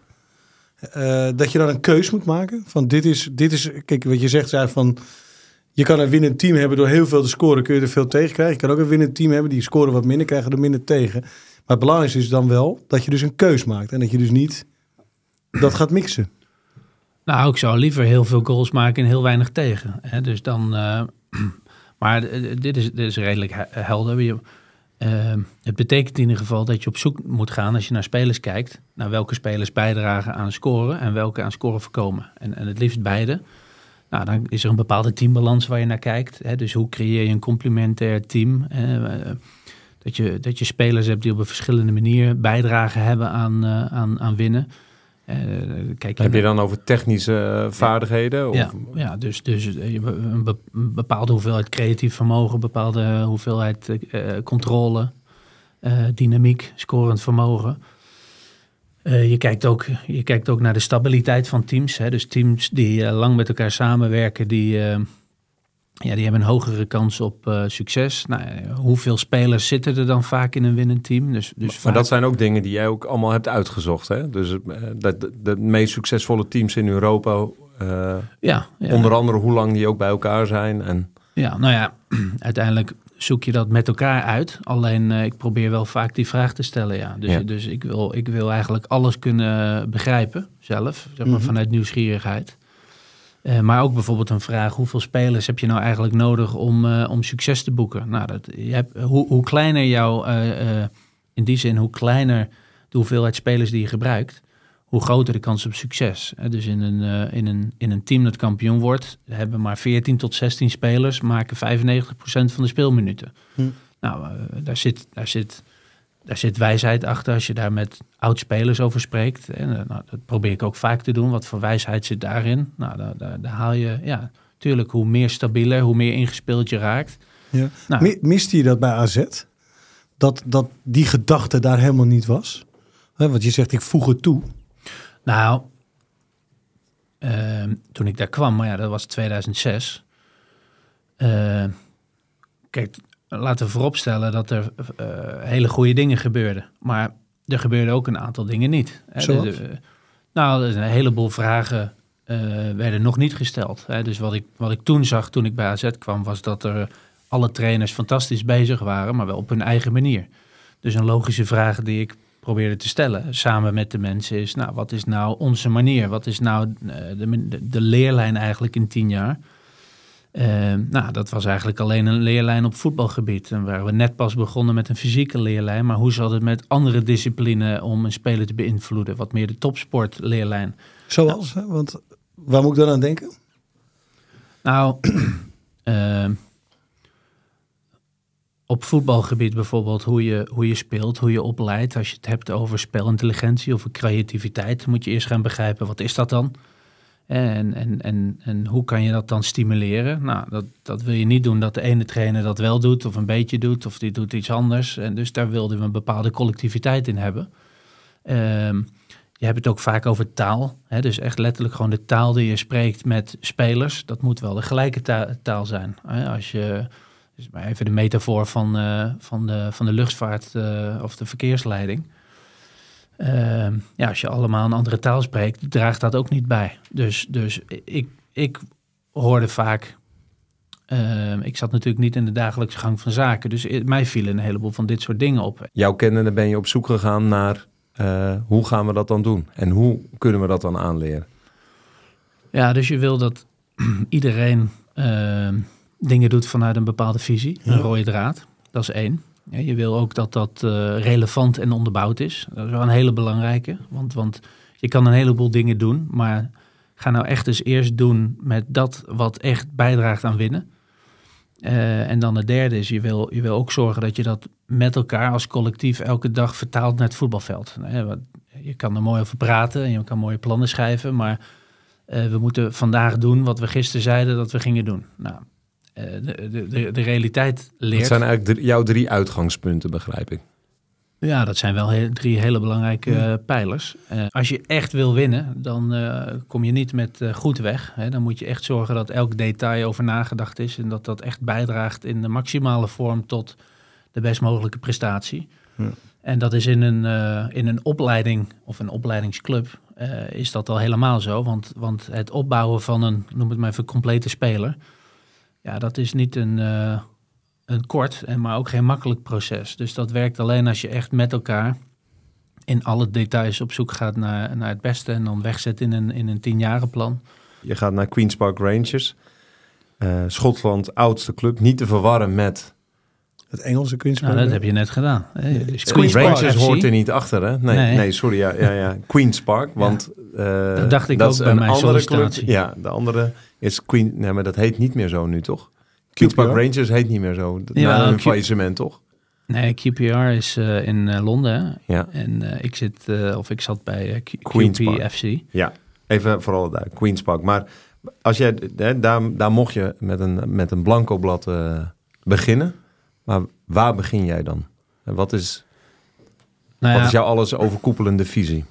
Uh, dat je dan een keus moet maken? Van dit is, dit is, kijk, wat je zegt, zei van... je kan een winnend team hebben door heel veel te scoren... kun je er veel tegen krijgen. Je kan ook een winnend team hebben die scoren wat minder... krijgen er minder tegen. Maar het belangrijkste is dan wel dat je dus een keus maakt... en dat je dus niet dat gaat mixen. Nou, ik zou liever heel veel goals maken en heel weinig tegen. Hè? Dus dan, uh, maar uh, dit, is, dit is redelijk he- helder. Je, uh, het betekent in ieder geval dat je op zoek moet gaan als je naar spelers kijkt. Naar welke spelers bijdragen aan scoren en welke aan scoren voorkomen. En, en het liefst beide. Nou, dan is er een bepaalde teambalans waar je naar kijkt. Hè? Dus hoe creëer je een complementair team? Uh, dat, je, dat je spelers hebt die op een verschillende manier bijdragen hebben aan, uh, aan, aan winnen. Uh, kijk je Heb je dan over technische uh, vaardigheden? Ja, of? ja, ja dus, dus een bepaalde hoeveelheid creatief vermogen, bepaalde hoeveelheid uh, controle, uh, dynamiek, scorend vermogen. Uh, je, kijkt ook, je kijkt ook naar de stabiliteit van teams. Hè? Dus teams die uh, lang met elkaar samenwerken, die, uh, ja, die hebben een hogere kans op uh, succes. Nou, hoeveel spelers zitten er dan vaak in een winnend team? Dus, dus maar vaak... dat zijn ook dingen die jij ook allemaal hebt uitgezocht. Hè? Dus uh, de, de, de meest succesvolle teams in Europa, uh, ja, ja. onder andere hoe lang die ook bij elkaar zijn. En... Ja, nou ja, uiteindelijk zoek je dat met elkaar uit. Alleen uh, ik probeer wel vaak die vraag te stellen. Ja. Dus, ja. dus ik, wil, ik wil eigenlijk alles kunnen begrijpen zelf, zeg maar, Mm-hmm. vanuit nieuwsgierigheid. Uh, maar ook bijvoorbeeld een vraag, hoeveel spelers heb je nou eigenlijk nodig om, uh, om succes te boeken? Nou, dat, je hebt, hoe, hoe kleiner jouw, uh, uh, in die zin, hoe kleiner de hoeveelheid spelers die je gebruikt, hoe groter de kans op succes. Uh, dus in een, uh, in, een, in een team dat kampioen wordt, hebben maar veertien tot zestien spelers, maken vijfennegentig procent van de speelminuten. Hm. Nou, uh, daar zit... Daar zit Daar zit wijsheid achter als je daar met oud-spelers over spreekt. En, nou, dat probeer ik ook vaak te doen. Wat voor wijsheid zit daarin? Nou, daar, daar, daar haal je, ja, natuurlijk, hoe meer stabieler, hoe meer ingespeeld je raakt. Ja. Nou, Miste je dat bij A Z? Dat, dat die gedachte daar helemaal niet was? He, want je zegt, ik voeg het toe. Nou, uh, toen ik daar kwam, maar ja, dat was tweeduizend zes. Uh, kijk... Laten we vooropstellen dat er uh, hele goede dingen gebeurden. Maar er gebeurden ook een aantal dingen niet. Zoals? De, de, nou, een heleboel vragen uh, werden nog niet gesteld. Hè. Dus wat ik, wat ik toen zag, toen ik bij A Z kwam, was dat er alle trainers fantastisch bezig waren, maar wel op hun eigen manier. Dus een logische vraag die ik probeerde te stellen, samen met de mensen, is, nou, wat is nou onze manier? Wat is nou uh, de, de, de leerlijn eigenlijk in tien jaar? Uh, nou, dat was eigenlijk alleen een leerlijn op voetbalgebied. En waren we net pas begonnen met een fysieke leerlijn. Maar hoe zat het met andere disciplines om een speler te beïnvloeden? Wat meer de topsportleerlijn. Zoals? Nou, hè? Want waar moet ik dan aan denken? Nou, uh, op voetbalgebied bijvoorbeeld hoe je, hoe je speelt, hoe je opleidt. Als je het hebt over spelintelligentie of creativiteit, moet je eerst gaan begrijpen, wat is dat dan? En, en, en, en hoe kan je dat dan stimuleren? Nou, dat, dat wil je niet doen dat de ene trainer dat wel doet of een beetje doet of die doet iets anders. En dus daar wilden we een bepaalde collectiviteit in hebben. Um, je hebt het ook vaak over taal. Hè? Dus echt letterlijk gewoon de taal die je spreekt met spelers. Dat moet wel de gelijke ta- taal zijn. Hè? Als je, dus maar even de metafoor van, uh, van, de, van de luchtvaart uh, of de verkeersleiding. Uh, ja, als je allemaal een andere taal spreekt, draagt dat ook niet bij. Dus, dus ik, ik hoorde vaak... Uh, ik zat natuurlijk niet in de dagelijkse gang van zaken. Dus it, mij vielen een heleboel van dit soort dingen op. Jouw kennende ben je op zoek gegaan naar... Uh, hoe gaan we dat dan doen? En hoe kunnen we dat dan aanleren? Ja, dus je wil dat iedereen uh, dingen doet vanuit een bepaalde visie. Ja. Een rode draad, dat is één. Ja, je wil ook dat dat uh, relevant en onderbouwd is. Dat is wel een hele belangrijke. Want, want je kan een heleboel dingen doen. Maar ga nou echt eens eerst doen met dat wat echt bijdraagt aan winnen. Uh, en dan het derde is, je wil, je wil ook zorgen dat je dat met elkaar als collectief elke dag vertaalt naar het voetbalveld. Uh, je kan er mooi over praten en je kan mooie plannen schrijven, maar uh, we moeten vandaag doen wat we gisteren zeiden dat we gingen doen. Nou, uh, de, de, de, de realiteit leert... Dat zijn eigenlijk drie, jouw drie uitgangspunten, begrijp ik. Ja, dat zijn wel he- drie hele belangrijke uh, pijlers. Uh, als je echt wil winnen, dan uh, kom je niet met uh, goed weg. Hè. Dan moet je echt zorgen dat elk detail over nagedacht is en dat dat echt bijdraagt in de maximale vorm tot de best mogelijke prestatie. Ja. En dat is in een, uh, in een opleiding of een opleidingsclub uh, is dat al helemaal zo. Want, want het opbouwen van een, noem het maar even, complete speler, ja, dat is niet een... Uh, een kort, en maar ook geen makkelijk proces. Dus dat werkt alleen als je echt met elkaar in alle details op zoek gaat naar, naar het beste en dan wegzet in een, in een tienjarenplan. Je gaat naar Queen's Park Rangers, uh, Schotland oudste club, niet te verwarren met... Het Engelse Queen's Park. Nou, dat heb je net gedaan. Hey, dus Queen's Park Rangers hoort er niet achter, hè? Nee, nee. nee sorry, ja, ja, ja. Queen's Park, want... Ja, uh, dat dacht ik dat ook bij mijn sollicitatie. Club. Ja, de andere is Queen... Nee, maar dat heet niet meer zo nu, toch? Queen's Park Rangers heet niet meer zo. Ja, na een Q- faillissement, toch? Nee, Q P R is uh, in uh, Londen. Ja. En uh, ik zit, uh, of ik zat bij uh, Q- Queen's Q P Park. F C. Ja, even vooral daar, Queen's Park. Maar als jij, hè, daar, daar mocht je met een, met een blanco blad uh, beginnen. Maar waar begin jij dan? En wat is, nou ja, wat is jouw alles overkoepelende visie?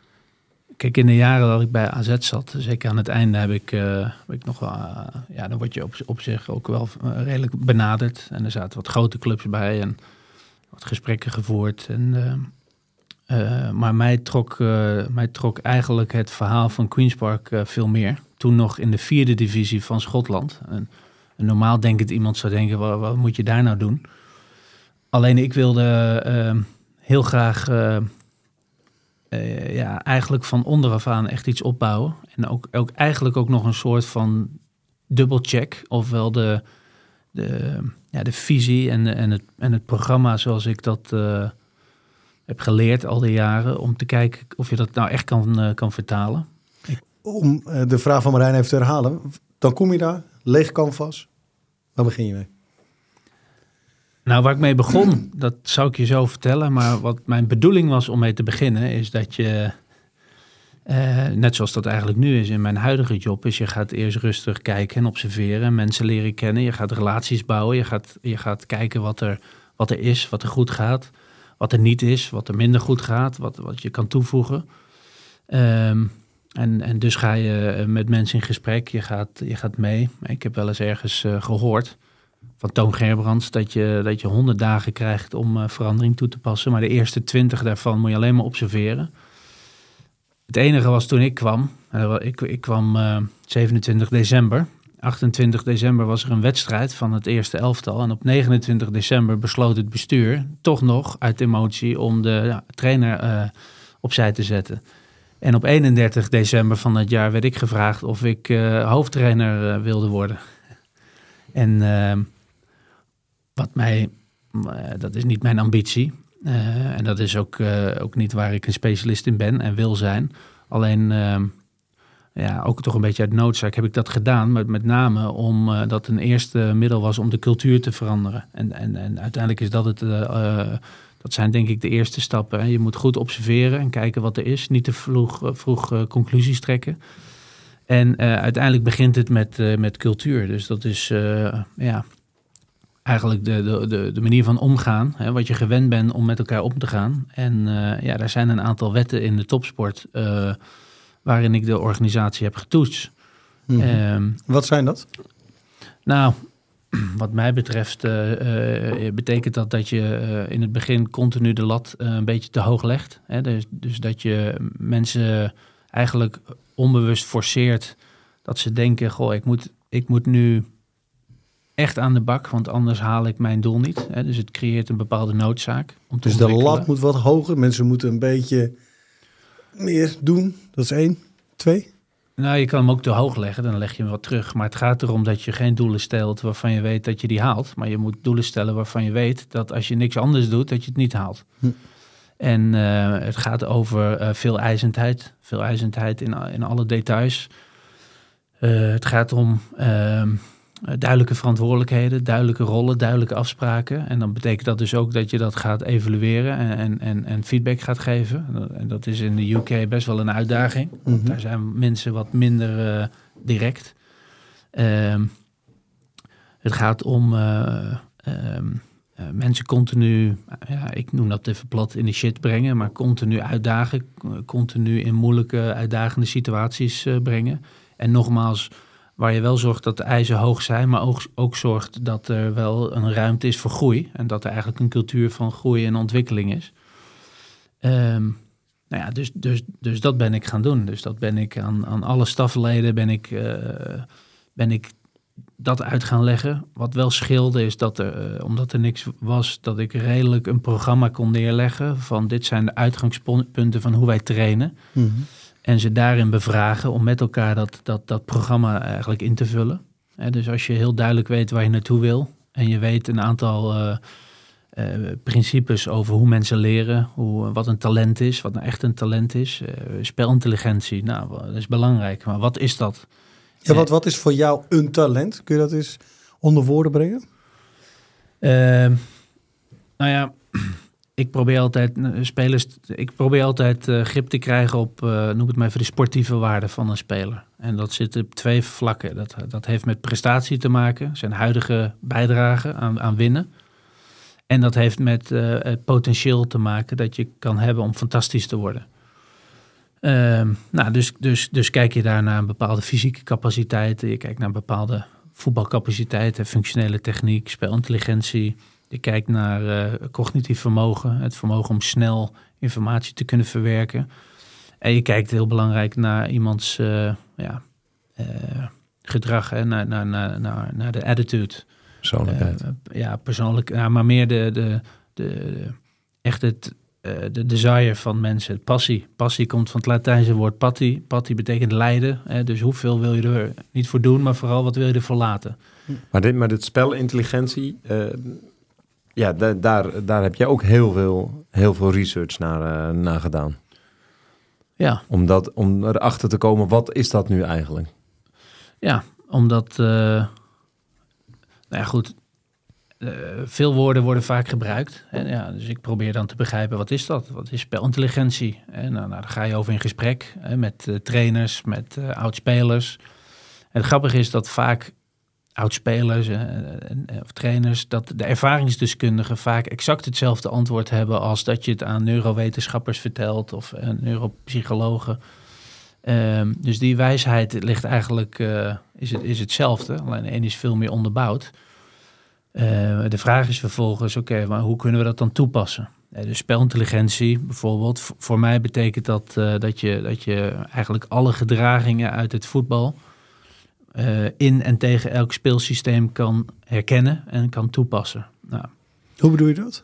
Kijk, in de jaren dat ik bij A Z zat, zeker aan het einde heb ik, uh, heb ik nog wel... Uh, ja, dan word je op, op zich ook wel uh, redelijk benaderd. En er zaten wat grote clubs bij en wat gesprekken gevoerd. En, uh, uh, maar mij trok, uh, mij trok eigenlijk het verhaal van Queen's Park uh, veel meer. Toen nog in de vierde divisie van Schotland. En, en normaal denk ik iemand zou denken, wat, wat moet je daar nou doen? Alleen ik wilde uh, heel graag... Uh, Uh, ja, eigenlijk van onderaf aan echt iets opbouwen. En ook, ook eigenlijk ook nog een soort van dubbelcheck. Ofwel de, de, ja, de visie en, de, en, het, en het programma zoals ik dat uh, heb geleerd al die jaren. Om te kijken of je dat nou echt kan, uh, kan vertalen. Ik... Om uh, de vraag van Marijn even te herhalen. Dan kom je daar, leeg canvas. Waar begin je mee? Nou, waar ik mee begon, dat zou ik je zo vertellen. Maar wat mijn bedoeling was om mee te beginnen, is dat je, uh, net zoals dat eigenlijk nu is in mijn huidige job, is je gaat eerst rustig kijken en observeren, mensen leren kennen. Je gaat relaties bouwen, je gaat, je gaat kijken wat er, wat er is, wat er goed gaat, wat er niet is, wat er minder goed gaat, wat, wat je kan toevoegen. Um, en, en dus ga je met mensen in gesprek, je gaat, je gaat mee. Ik heb wel eens ergens uh, gehoord van Toon Gerbrands, dat je, dat je honderd dagen krijgt om uh, verandering toe te passen. Maar de eerste twintig daarvan moet je alleen maar observeren. Het enige was toen ik kwam, uh, ik, ik kwam uh, zevenentwintig december. achtentwintig december was er een wedstrijd van het eerste elftal. En op negenentwintig december besloot het bestuur toch nog uit emotie om de ja, trainer uh, opzij te zetten. En op eenendertig december van dat jaar werd ik gevraagd of ik uh, hoofdtrainer uh, wilde worden. En uh, wat mij, uh, dat is niet mijn ambitie. Uh, en dat is ook, uh, ook niet waar ik een specialist in ben en wil zijn. Alleen, uh, ja, ook toch een beetje uit noodzaak heb ik dat gedaan. Maar met name omdat uh, dat een eerste middel was om de cultuur te veranderen. En, en, en uiteindelijk is dat het... Uh, uh, dat zijn denk ik de eerste stappen. Hè. Je moet goed observeren en kijken wat er is. Niet te vroeg, uh, vroeg uh, conclusies trekken. En uh, uiteindelijk begint het met, uh, met cultuur. Dus dat is uh, ja, eigenlijk de, de, de, de manier van omgaan. Hè, wat je gewend bent om met elkaar om te gaan. En uh, ja, daar zijn een aantal wetten in de topsport uh, waarin ik de organisatie heb getoetst. Mm-hmm. Um, wat zijn dat? Nou, wat mij betreft uh, uh, betekent dat dat je uh, in het begin continu de lat uh, een beetje te hoog legt. Hè? Dus, dus dat je mensen eigenlijk onbewust forceert dat ze denken, goh, ik moet, ik moet nu echt aan de bak, want anders haal ik mijn doel niet. Hè? Dus het creëert een bepaalde noodzaak. Om te dus de lat moet wat hoger, mensen moeten een beetje meer doen. Dat is één. Twee? Nou, je kan hem ook te hoog leggen, dan leg je hem wat terug. Maar het gaat erom dat je geen doelen stelt waarvan je weet dat je die haalt. Maar je moet doelen stellen waarvan je weet dat als je niks anders doet, dat je het niet haalt. Hm. En uh, het gaat over uh, veel eisendheid. Veel eisendheid in, in alle details. Uh, het gaat om uh, uh, duidelijke verantwoordelijkheden, duidelijke rollen, duidelijke afspraken. En dan betekent dat dus ook dat je dat gaat evalueren en, en, en, en feedback gaat geven. En dat is in de U K best wel een uitdaging. Mm-hmm. Daar zijn mensen wat minder uh, direct. Um, het gaat om uh, um, uh, mensen continu, ja, ik noem dat even plat, in de shit brengen, maar continu uitdagen, continu in moeilijke, uitdagende situaties uh, brengen. En nogmaals, waar je wel zorgt dat de eisen hoog zijn, maar ook, ook zorgt dat er wel een ruimte is voor groei. En dat er eigenlijk een cultuur van groei en ontwikkeling is. Um, nou ja, dus, dus, dus dat ben ik gaan doen. Dus dat ben ik aan, aan alle stafleden ben ik, uh, ben ik dat uit gaan leggen. Wat wel scheelde is dat er, uh, omdat er niks was, dat ik redelijk een programma kon neerleggen van dit zijn de uitgangspunten van hoe wij trainen. Mm-hmm. En ze daarin bevragen om met elkaar dat, dat, dat programma eigenlijk in te vullen. He, dus als je heel duidelijk weet waar je naartoe wil en je weet een aantal uh, uh, principes over hoe mensen leren, hoe, wat een talent is, wat nou echt een talent is. Uh, spelintelligentie, nou, dat is belangrijk. Maar wat is dat? Ja, wat, wat is voor jou een talent? Kun je dat eens onder woorden brengen? Uh, nou ja, ik probeer altijd uh, spelers, ik probeer altijd uh, grip te krijgen op, uh, noem het maar even, de sportieve waarde van een speler. En dat zit op twee vlakken. Dat, dat heeft met prestatie te maken, zijn huidige bijdrage aan, aan winnen. En dat heeft met uh, het potentieel te maken dat je kan hebben om fantastisch te worden. Uh, nou, dus, dus, dus kijk je daar naar een bepaalde fysieke capaciteiten, je kijkt naar een bepaalde voetbalcapaciteiten, functionele techniek, spelintelligentie. Je kijkt naar uh, cognitief vermogen, het vermogen om snel informatie te kunnen verwerken. En je kijkt heel belangrijk naar iemands uh, ja, uh, gedrag, hè, naar, naar, naar, naar, naar de attitude. Persoonlijkheid. Uh, ja, persoonlijk, ja, maar meer de, de, de, de echt het, uh, de desire van mensen, passie. Passie komt van het Latijnse woord patti. Patti betekent lijden. Hè, dus hoeveel wil je er niet voor doen, maar vooral wat wil je ervoor laten. Maar dit, maar dit spelintelligentie, uh, ja, da- daar, daar heb jij ook heel veel, heel veel research naar, uh, naar gedaan. Ja. Om, dat, om erachter te komen, wat is dat nu eigenlijk? Ja, omdat, uh, nou ja goed, uh, veel woorden worden vaak gebruikt. En ja, dus ik probeer dan te begrijpen, wat is dat? Wat is spelintelligentie? En nou, nou, daar ga je over in gesprek hè, met uh, trainers, met uh, oudspelers. En het grappige is dat vaak oudspelers uh, of trainers, dat de ervaringsdeskundigen vaak exact hetzelfde antwoord hebben als dat je het aan neurowetenschappers vertelt of uh, neuropsychologen. Um, dus die wijsheid ligt eigenlijk, uh, is, het, is hetzelfde, alleen de een is veel meer onderbouwd. Uh, de vraag is vervolgens, oké, okay, maar hoe kunnen we dat dan toepassen? Uh, dus spelintelligentie bijvoorbeeld, v- voor mij betekent dat uh, dat, je, dat je eigenlijk alle gedragingen uit het voetbal Uh, in en tegen elk speelsysteem kan herkennen en kan toepassen. Nou, Hoe bedoel je dat?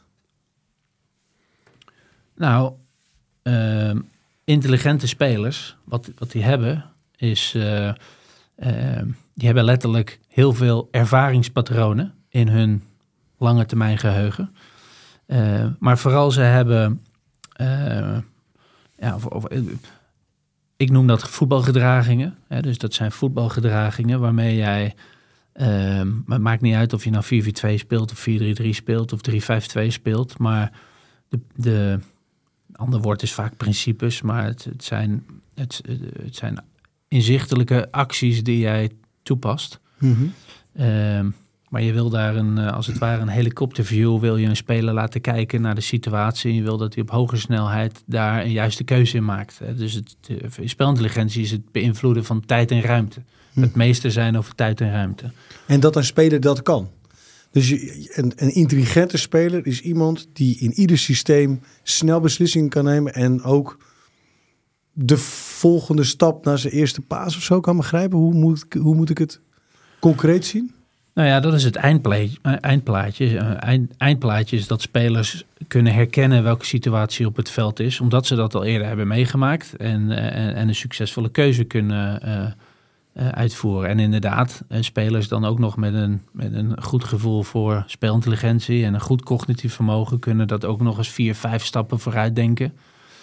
nou uh, intelligente spelers, wat, wat die hebben, is uh, uh, die hebben letterlijk heel veel ervaringspatronen in hun lange termijn geheugen. Uh, maar vooral ze hebben, uh, ja, of, of, ik noem dat voetbalgedragingen. Hè, dus dat zijn voetbalgedragingen waarmee jij, uh, het maakt niet uit of je nou vier vier twee speelt of vier drie drie speelt of drie vijf twee speelt, maar de, de ander woord is vaak principes, maar het, het, zijn, het, het zijn inzichtelijke acties die jij toepast. Mm-hmm. Uh, maar je wil daar een, als het ware een helikopterview, wil je een speler laten kijken naar de situatie. En je wil dat hij op hoge snelheid daar een juiste keuze in maakt. Dus het, de spelintelligentie is het beïnvloeden van tijd en ruimte. Hm. Het meester zijn over tijd en ruimte. En dat een speler dat kan. Dus je, een, een intelligente speler is iemand die in ieder systeem snel beslissingen kan nemen en ook de volgende stap naar zijn eerste paas of zo kan begrijpen. Hoe moet, hoe moet ik het concreet zien? Nou ja, dat is het eindplaatje. eindplaatje. Eind, eindplaatje is dat spelers kunnen herkennen welke situatie op het veld is, omdat ze dat al eerder hebben meegemaakt en, en, en een succesvolle keuze kunnen uh, uh, uitvoeren. En inderdaad, uh, spelers dan ook nog met een, met een goed gevoel voor spelintelligentie en een goed cognitief vermogen kunnen dat ook nog eens vier, vijf stappen vooruit denken.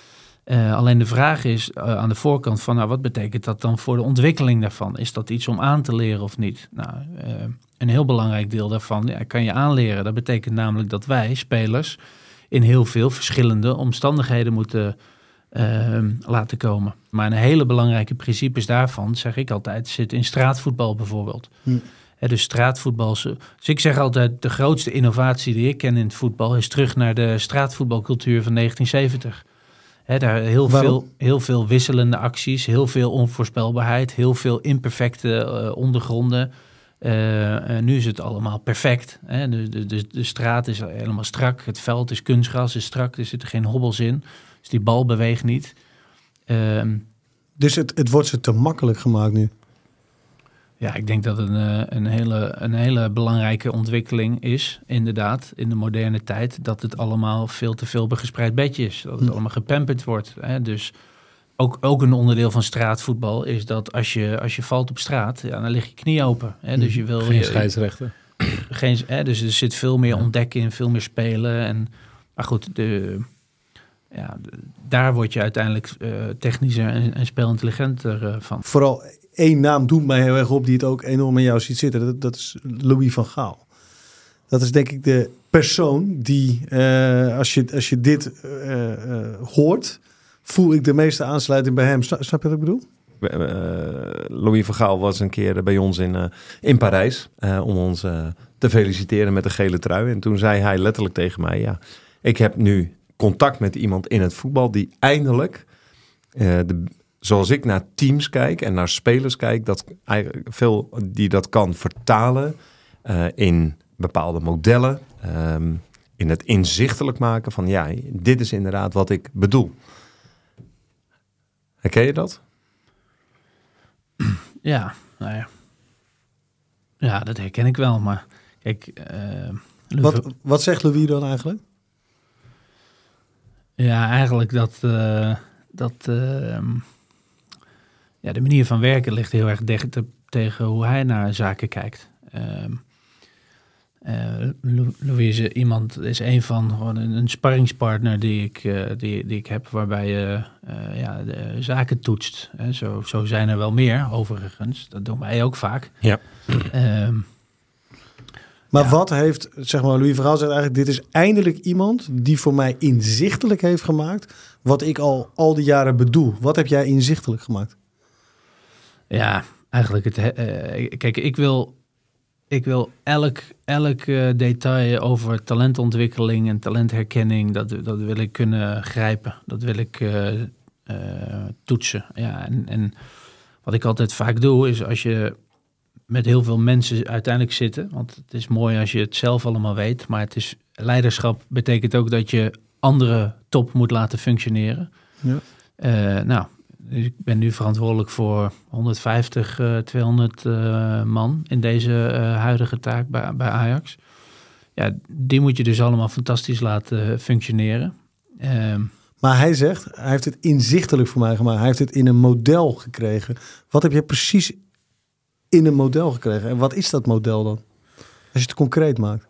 Uh, alleen de vraag is uh, aan de voorkant van, nou, wat betekent dat dan voor de ontwikkeling daarvan? Is dat iets om aan te leren of niet? Nou, uh, een heel belangrijk deel daarvan ja, kan je aanleren. Dat betekent namelijk dat wij, spelers, in heel veel verschillende omstandigheden moeten uh, laten komen. Maar een hele belangrijke principes daarvan, zeg ik altijd, zit in straatvoetbal bijvoorbeeld. Hm. He, dus straatvoetbal. Dus ik zeg altijd, de grootste innovatie die ik ken in het voetbal is terug naar de straatvoetbalcultuur van negentien zeventig. He, daar heel veel, heel veel wisselende acties, heel veel onvoorspelbaarheid, heel veel imperfecte uh, ondergronden. Uh, uh, nu is het allemaal perfect. Hè? De, de, de, de straat is helemaal strak, het veld is kunstgras, is strak, er zitten geen hobbels in. Dus die bal beweegt niet. Uh, dus het, het wordt ze te makkelijk gemaakt nu? Ja, ik denk dat het een, een, hele, een hele belangrijke ontwikkeling is, inderdaad, in de moderne tijd. Dat het allemaal veel te veel gespreid bedje is. Dat het hm. allemaal gepamperd wordt. Hè? Dus ook, ook een onderdeel van straatvoetbal is dat als je, als je valt op straat, ja, dan lig je knie open. Hè? Dus je wil, geen je, scheidsrechter. Geen, hè? Dus er zit veel meer ontdekken in, veel meer spelen. En, maar goed, de, ja, de, daar word je uiteindelijk uh, technischer en, en speelintelligenter uh, van. Vooral één naam doet mij heel erg op die het ook enorm in jou ziet zitten. Dat, dat is Louis van Gaal. Dat is denk ik de persoon die, uh, als, je, als je dit uh, uh, hoort, voel ik de meeste aansluiting bij hem. Snap, snap je wat ik bedoel? Uh, Louis van Gaal was een keer bij ons in, uh, in Parijs uh, om ons uh, te feliciteren met de gele trui. En toen zei hij letterlijk tegen mij, ja, ik heb nu contact met iemand in het voetbal die eindelijk, uh, de, zoals ik naar teams kijk en naar spelers kijk, dat veel die dat kan vertalen uh, in bepaalde modellen, um, in het inzichtelijk maken van, ja, dit is inderdaad wat ik bedoel. Herken je dat? Ja, nou ja. Ja, dat herken ik wel, maar kijk... Uh, wat, wat zegt Louis dan eigenlijk? Ja, eigenlijk dat... Uh, dat uh, ja, de manier van werken ligt heel erg dicht te, tegen hoe hij naar zaken kijkt. Uh, uh, Louis is iemand, is een van gewoon een, een sparringspartner die ik, uh, die, die ik heb, waarbij je uh, ja, de zaken toetst. Hè. Zo, zo zijn er wel meer, overigens. Dat doen wij ook vaak. Ja. Uh, maar ja. wat heeft, zeg maar, Louis van Gaal zegt eigenlijk, dit is eindelijk iemand die voor mij inzichtelijk heeft gemaakt wat ik al al die jaren bedoel. Wat heb jij inzichtelijk gemaakt? Ja, eigenlijk het. Uh, kijk, ik wil, ik wil elk, elk uh, detail over talentontwikkeling en talentherkenning, dat, dat wil ik kunnen grijpen. Dat wil ik uh, uh, toetsen. Ja, en, en wat ik altijd vaak doe, is als je met heel veel mensen uiteindelijk zitten, want het is mooi als je het zelf allemaal weet, maar het is, leiderschap betekent ook dat je andere top moet laten functioneren. Ja. Uh, nou, ik ben nu verantwoordelijk voor honderdvijftig, uh, tweehonderd uh, man in deze uh, huidige taak bij, bij Ajax. Ja, die moet je dus allemaal fantastisch laten functioneren. Uh, maar hij zegt, hij heeft het inzichtelijk voor mij gemaakt. Hij heeft het in een model gekregen. Wat heb je precies in een model gekregen? En wat is dat model dan? Als je het concreet maakt.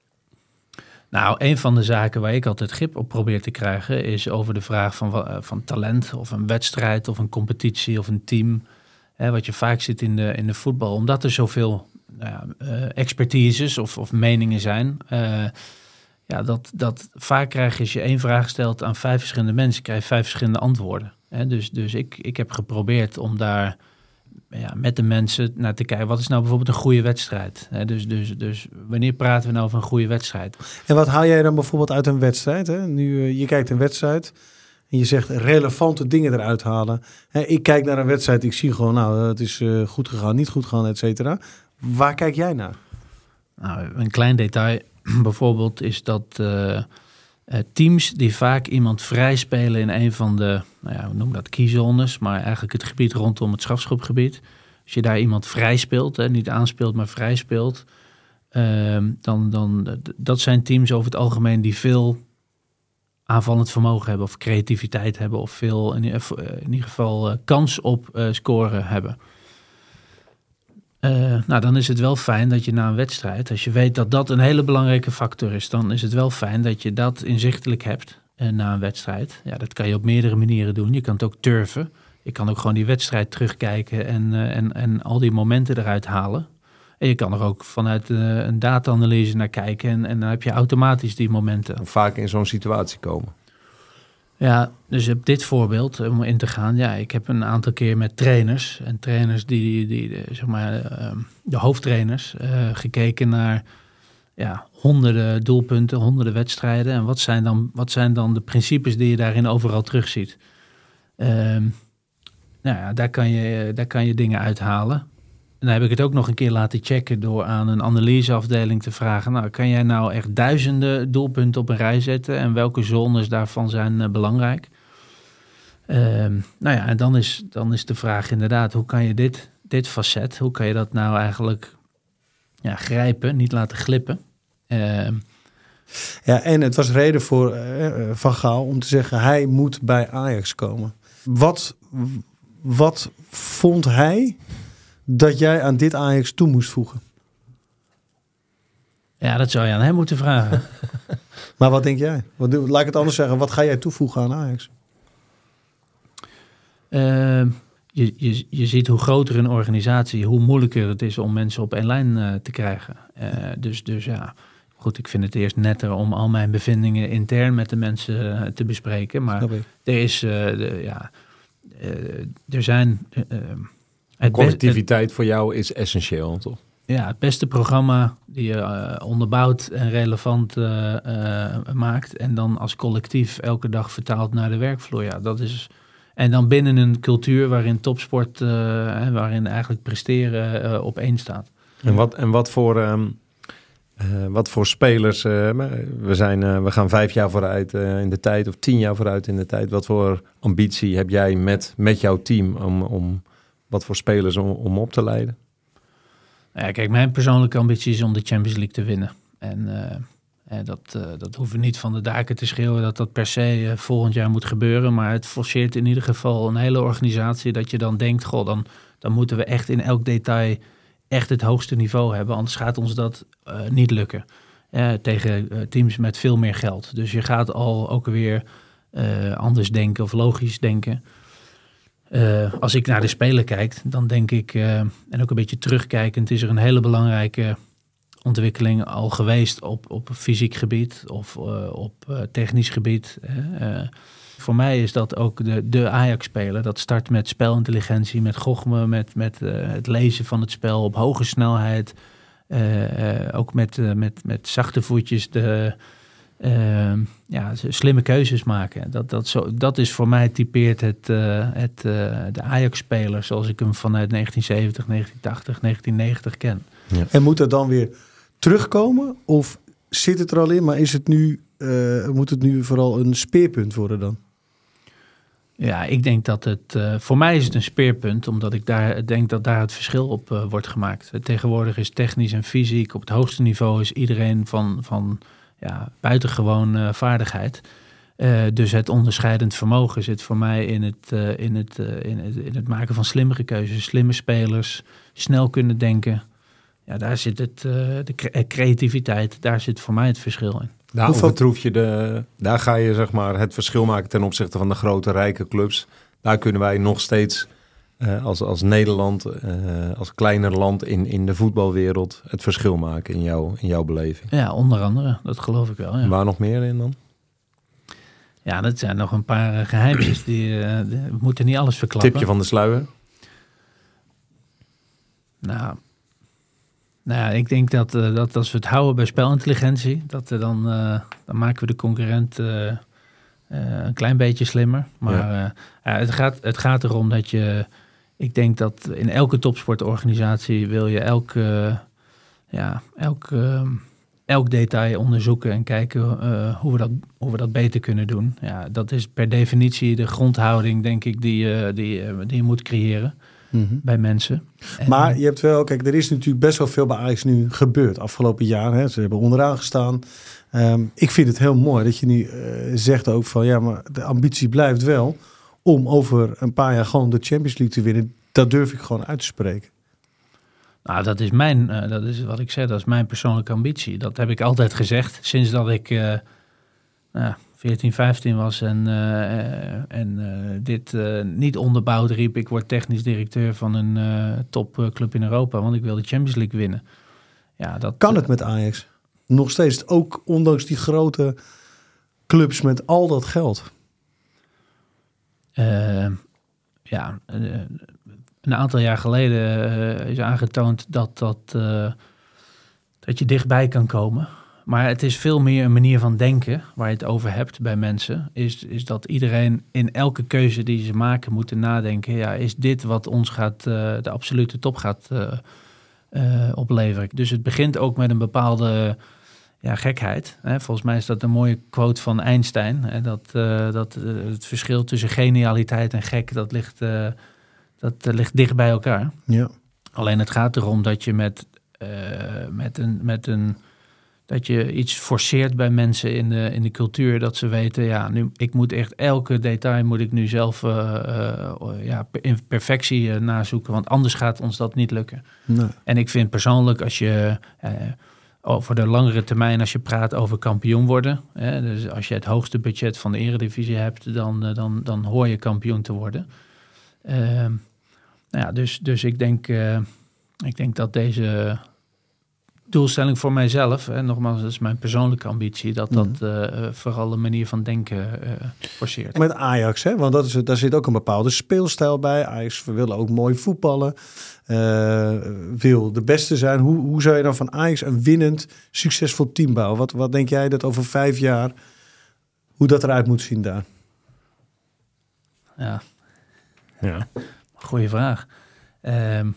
Nou, een van de zaken waar ik altijd grip op probeer te krijgen is over de vraag van, van talent of een wedstrijd of een competitie of een team. Hè, wat je vaak ziet in de, in de voetbal. Omdat er zoveel nou ja, uh, expertises of, of meningen zijn. Uh, ja, dat, dat vaak krijg je, als je één vraag stelt aan vijf verschillende mensen, krijg je vijf verschillende antwoorden. Hè, dus dus ik, ik heb geprobeerd om daar ja, met de mensen naar te kijken. Wat is nou bijvoorbeeld een goede wedstrijd? He, dus, dus, dus wanneer praten we nou over een goede wedstrijd? En wat haal jij dan bijvoorbeeld uit een wedstrijd? Hè? Nu, uh, je kijkt een wedstrijd en je zegt relevante dingen eruit halen. He, ik kijk naar een wedstrijd, ik zie gewoon, nou, het is uh, goed gegaan, niet goed gegaan, et cetera. Waar kijk jij naar? Nou, een klein detail bijvoorbeeld is dat uh, uh, teams die vaak iemand vrij spelen in een van de, nou ja, we noemen dat keyzones, maar eigenlijk het gebied rondom het strafschopgebied. Als je daar iemand vrij speelt, hè, niet aanspeelt, maar vrij speelt, uh, dan, dan dat zijn teams over het algemeen die veel aanvallend vermogen hebben of creativiteit hebben of veel in, in ieder geval uh, kans op uh, scoren hebben. Uh, nou, dan is het wel fijn dat je na een wedstrijd, als je weet dat dat een hele belangrijke factor is, dan is het wel fijn dat je dat inzichtelijk hebt. uh, na een wedstrijd. Ja, dat kan je op meerdere manieren doen. Je kan het ook turven. Je kan ook gewoon die wedstrijd terugkijken en, uh, en, en al die momenten eruit halen. En je kan er ook vanuit uh, een data-analyse naar kijken en, en dan heb je automatisch die momenten. Vaak in zo'n situatie komen. Ja, dus op dit voorbeeld, om in te gaan, ja, ik heb een aantal keer met trainers en trainers die, die, die zeg maar, uh, de hoofdtrainers, uh, gekeken naar ja, honderden doelpunten, honderden wedstrijden. En wat zijn dan, wat zijn dan de principes die je daarin overal terugziet? Uh, nou ja, daar kan je, daar kan je dingen uithalen. En dan heb ik het ook nog een keer laten checken door aan een analyseafdeling te vragen. Nou, kan jij nou echt duizenden doelpunten op een rij zetten? En welke zones daarvan zijn uh, belangrijk? Uh, nou ja, en dan is, dan is de vraag inderdaad, hoe kan je dit, dit facet, hoe kan je dat nou eigenlijk ja, grijpen, niet laten glippen? Uh, ja, en het was reden voor uh, Van Gaal om te zeggen, hij moet bij Ajax komen. Wat, wat vond hij dat jij aan dit Ajax toe moest voegen? Ja, dat zou je aan hem moeten vragen. Maar wat denk jij? Wat, laat ik het anders zeggen. Wat ga jij toevoegen aan Ajax? Uh, je, je, je ziet hoe groter een organisatie, hoe moeilijker het is om mensen op één lijn uh, te krijgen. Uh, dus, dus ja, goed, ik vind het eerst netter om al mijn bevindingen intern met de mensen uh, te bespreken. Maar er is, uh, de, ja, uh, er zijn... Uh, Het Connectiviteit het, voor jou is essentieel, toch? Ja, het beste programma die je uh, onderbouwt en relevant uh, uh, maakt. En dan als collectief elke dag vertaalt naar de werkvloer. Ja, dat is, en dan binnen een cultuur waarin topsport uh, en waarin eigenlijk presteren uh, op één staat. En wat, en wat voor... Um... Uh, wat voor spelers, uh, we, zijn, uh, we gaan vijf jaar vooruit uh, in de tijd of tien jaar vooruit in de tijd. Wat voor ambitie heb jij met, met jouw team om, om wat voor spelers om, om op te leiden? Ja, kijk, mijn persoonlijke ambitie is om de Champions League te winnen. En, uh, en dat, uh, dat hoeven we niet van de daken te schreeuwen dat dat per se uh, volgend jaar moet gebeuren. Maar het forceert in ieder geval een hele organisatie dat je dan denkt, goh, dan, dan moeten we echt in elk detail echt het hoogste niveau hebben. Anders gaat ons dat uh, niet lukken. Uh, tegen uh, teams met veel meer geld. Dus je gaat al ook weer uh, anders denken of logisch denken. Uh, als ik naar de Spelen kijk, dan denk ik, uh, en ook een beetje terugkijkend, is er een hele belangrijke ontwikkeling al geweest op, op fysiek gebied of uh, op uh, technisch gebied. Uh, voor mij is dat ook de, de Ajax-speler. Dat start met spelintelligentie, met gochme, met, met uh, het lezen van het spel op hoge snelheid. Uh, uh, ook met, uh, met, met zachte voetjes de uh, ja, slimme keuzes maken. Dat, dat, zo, dat is voor mij typeert het, uh, het, uh, de Ajax-speler zoals ik hem vanuit negentien zeventig, negentien tachtig, negentien negentig ken. Ja. En moet dat dan weer terugkomen? Of zit het er al in, maar is het nu, uh, moet het nu vooral een speerpunt worden dan? Ja, ik denk dat het... Uh, voor mij is het een speerpunt, omdat ik daar denk dat daar het verschil op uh, wordt gemaakt. Tegenwoordig is technisch en fysiek op het hoogste niveau is iedereen van, van ja, buitengewoon uh, vaardigheid. Uh, dus het onderscheidend vermogen zit voor mij in het, uh, in, het, uh, in, het, in het maken van slimmere keuzes. Slimme spelers, snel kunnen denken. Ja, daar zit het, uh, de cre- creativiteit, daar zit voor mij het verschil in. Daar overtroef je de, daar ga je zeg maar het verschil maken ten opzichte van de grote rijke clubs. Daar kunnen wij nog steeds uh, als, als Nederland, uh, als kleiner land in, in de voetbalwereld het verschil maken in, jou, in jouw beleving. Ja, onder andere, dat geloof ik wel. Ja. Waar nog meer in dan? Ja, dat zijn nog een paar uh, geheimjes. Die, uh, die, we moeten niet alles verklappen. Tipje van de sluier? Nou... Nou ja, ik denk dat, uh, dat als we het houden bij spelintelligentie, dat uh, dan, uh, dan maken we de concurrent uh, uh, een klein beetje slimmer. Maar ja. uh, ja, het, gaat, het gaat erom dat je, ik denk dat in elke topsportorganisatie wil je elk, uh, ja, elk, uh, elk detail onderzoeken en kijken uh, hoe, we dat, hoe we dat beter kunnen doen. Ja, dat is per definitie de grondhouding, denk ik, die, uh, die, uh, die je moet creëren. Mm-hmm. Bij mensen. En maar je hebt wel, kijk, er is natuurlijk best wel veel bij Ajax nu gebeurd afgelopen jaar. Hè. Ze hebben onderaan gestaan. Um, ik vind het heel mooi dat je nu uh, zegt ook van ja, maar de ambitie blijft wel om over een paar jaar gewoon de Champions League te winnen. Dat durf ik gewoon uit te spreken. Nou, dat is mijn, uh, dat is wat ik zeg, dat is mijn persoonlijke ambitie. Dat heb ik altijd gezegd sinds dat ik uh, uh, veertien, vijftien was en, uh, en uh, dit uh, niet onderbouwd riep, ik word technisch directeur van een uh, topclub in Europa, want ik wil de Champions League winnen. Ja, dat, kan het met Ajax? Nog steeds, ook ondanks die grote clubs met al dat geld? Uh, ja, uh, een aantal jaar geleden uh, is aangetoond dat, dat, uh, dat je dichtbij kan komen. Maar het is veel meer een manier van denken waar je het over hebt bij mensen. Is, is dat iedereen in elke keuze die ze maken moeten nadenken. Ja, is dit wat ons gaat, uh, de absolute top gaat uh, uh, opleveren? Dus het begint ook met een bepaalde ja, gekheid. Hè? Volgens mij is dat een mooie quote van Einstein. Hè? Dat, uh, dat uh, het verschil tussen genialiteit en gek, dat ligt, uh, dat uh, ligt dicht bij elkaar. Ja. Alleen het gaat erom dat je met, uh, met een... Met een dat je iets forceert bij mensen in de, in de cultuur. Dat ze weten, ja, nu, ik moet echt elke detail moet ik nu zelf uh, uh, ja, in perfectie uh, nazoeken. Want anders gaat ons dat niet lukken. Nee. En ik vind persoonlijk, als je uh, over de langere termijn, als je praat over kampioen worden. Hè, dus als je het hoogste budget van de Eredivisie hebt, dan, uh, dan, dan hoor je kampioen te worden. Uh, nou ja, dus, dus ik denk, uh, ik denk dat deze doelstelling voor mijzelf, en nogmaals, dat is mijn persoonlijke ambitie, dat dat uh, vooral een manier van denken uh, forceert. Met Ajax, hè? Want dat is, daar zit ook een bepaalde speelstijl bij. Ajax willen ook mooi voetballen, uh, wil de beste zijn. Hoe, hoe zou je dan van Ajax een winnend, succesvol team bouwen? Wat, wat denk jij dat over vijf jaar, hoe dat eruit moet zien daar? Ja, Ja. goeie vraag. Um,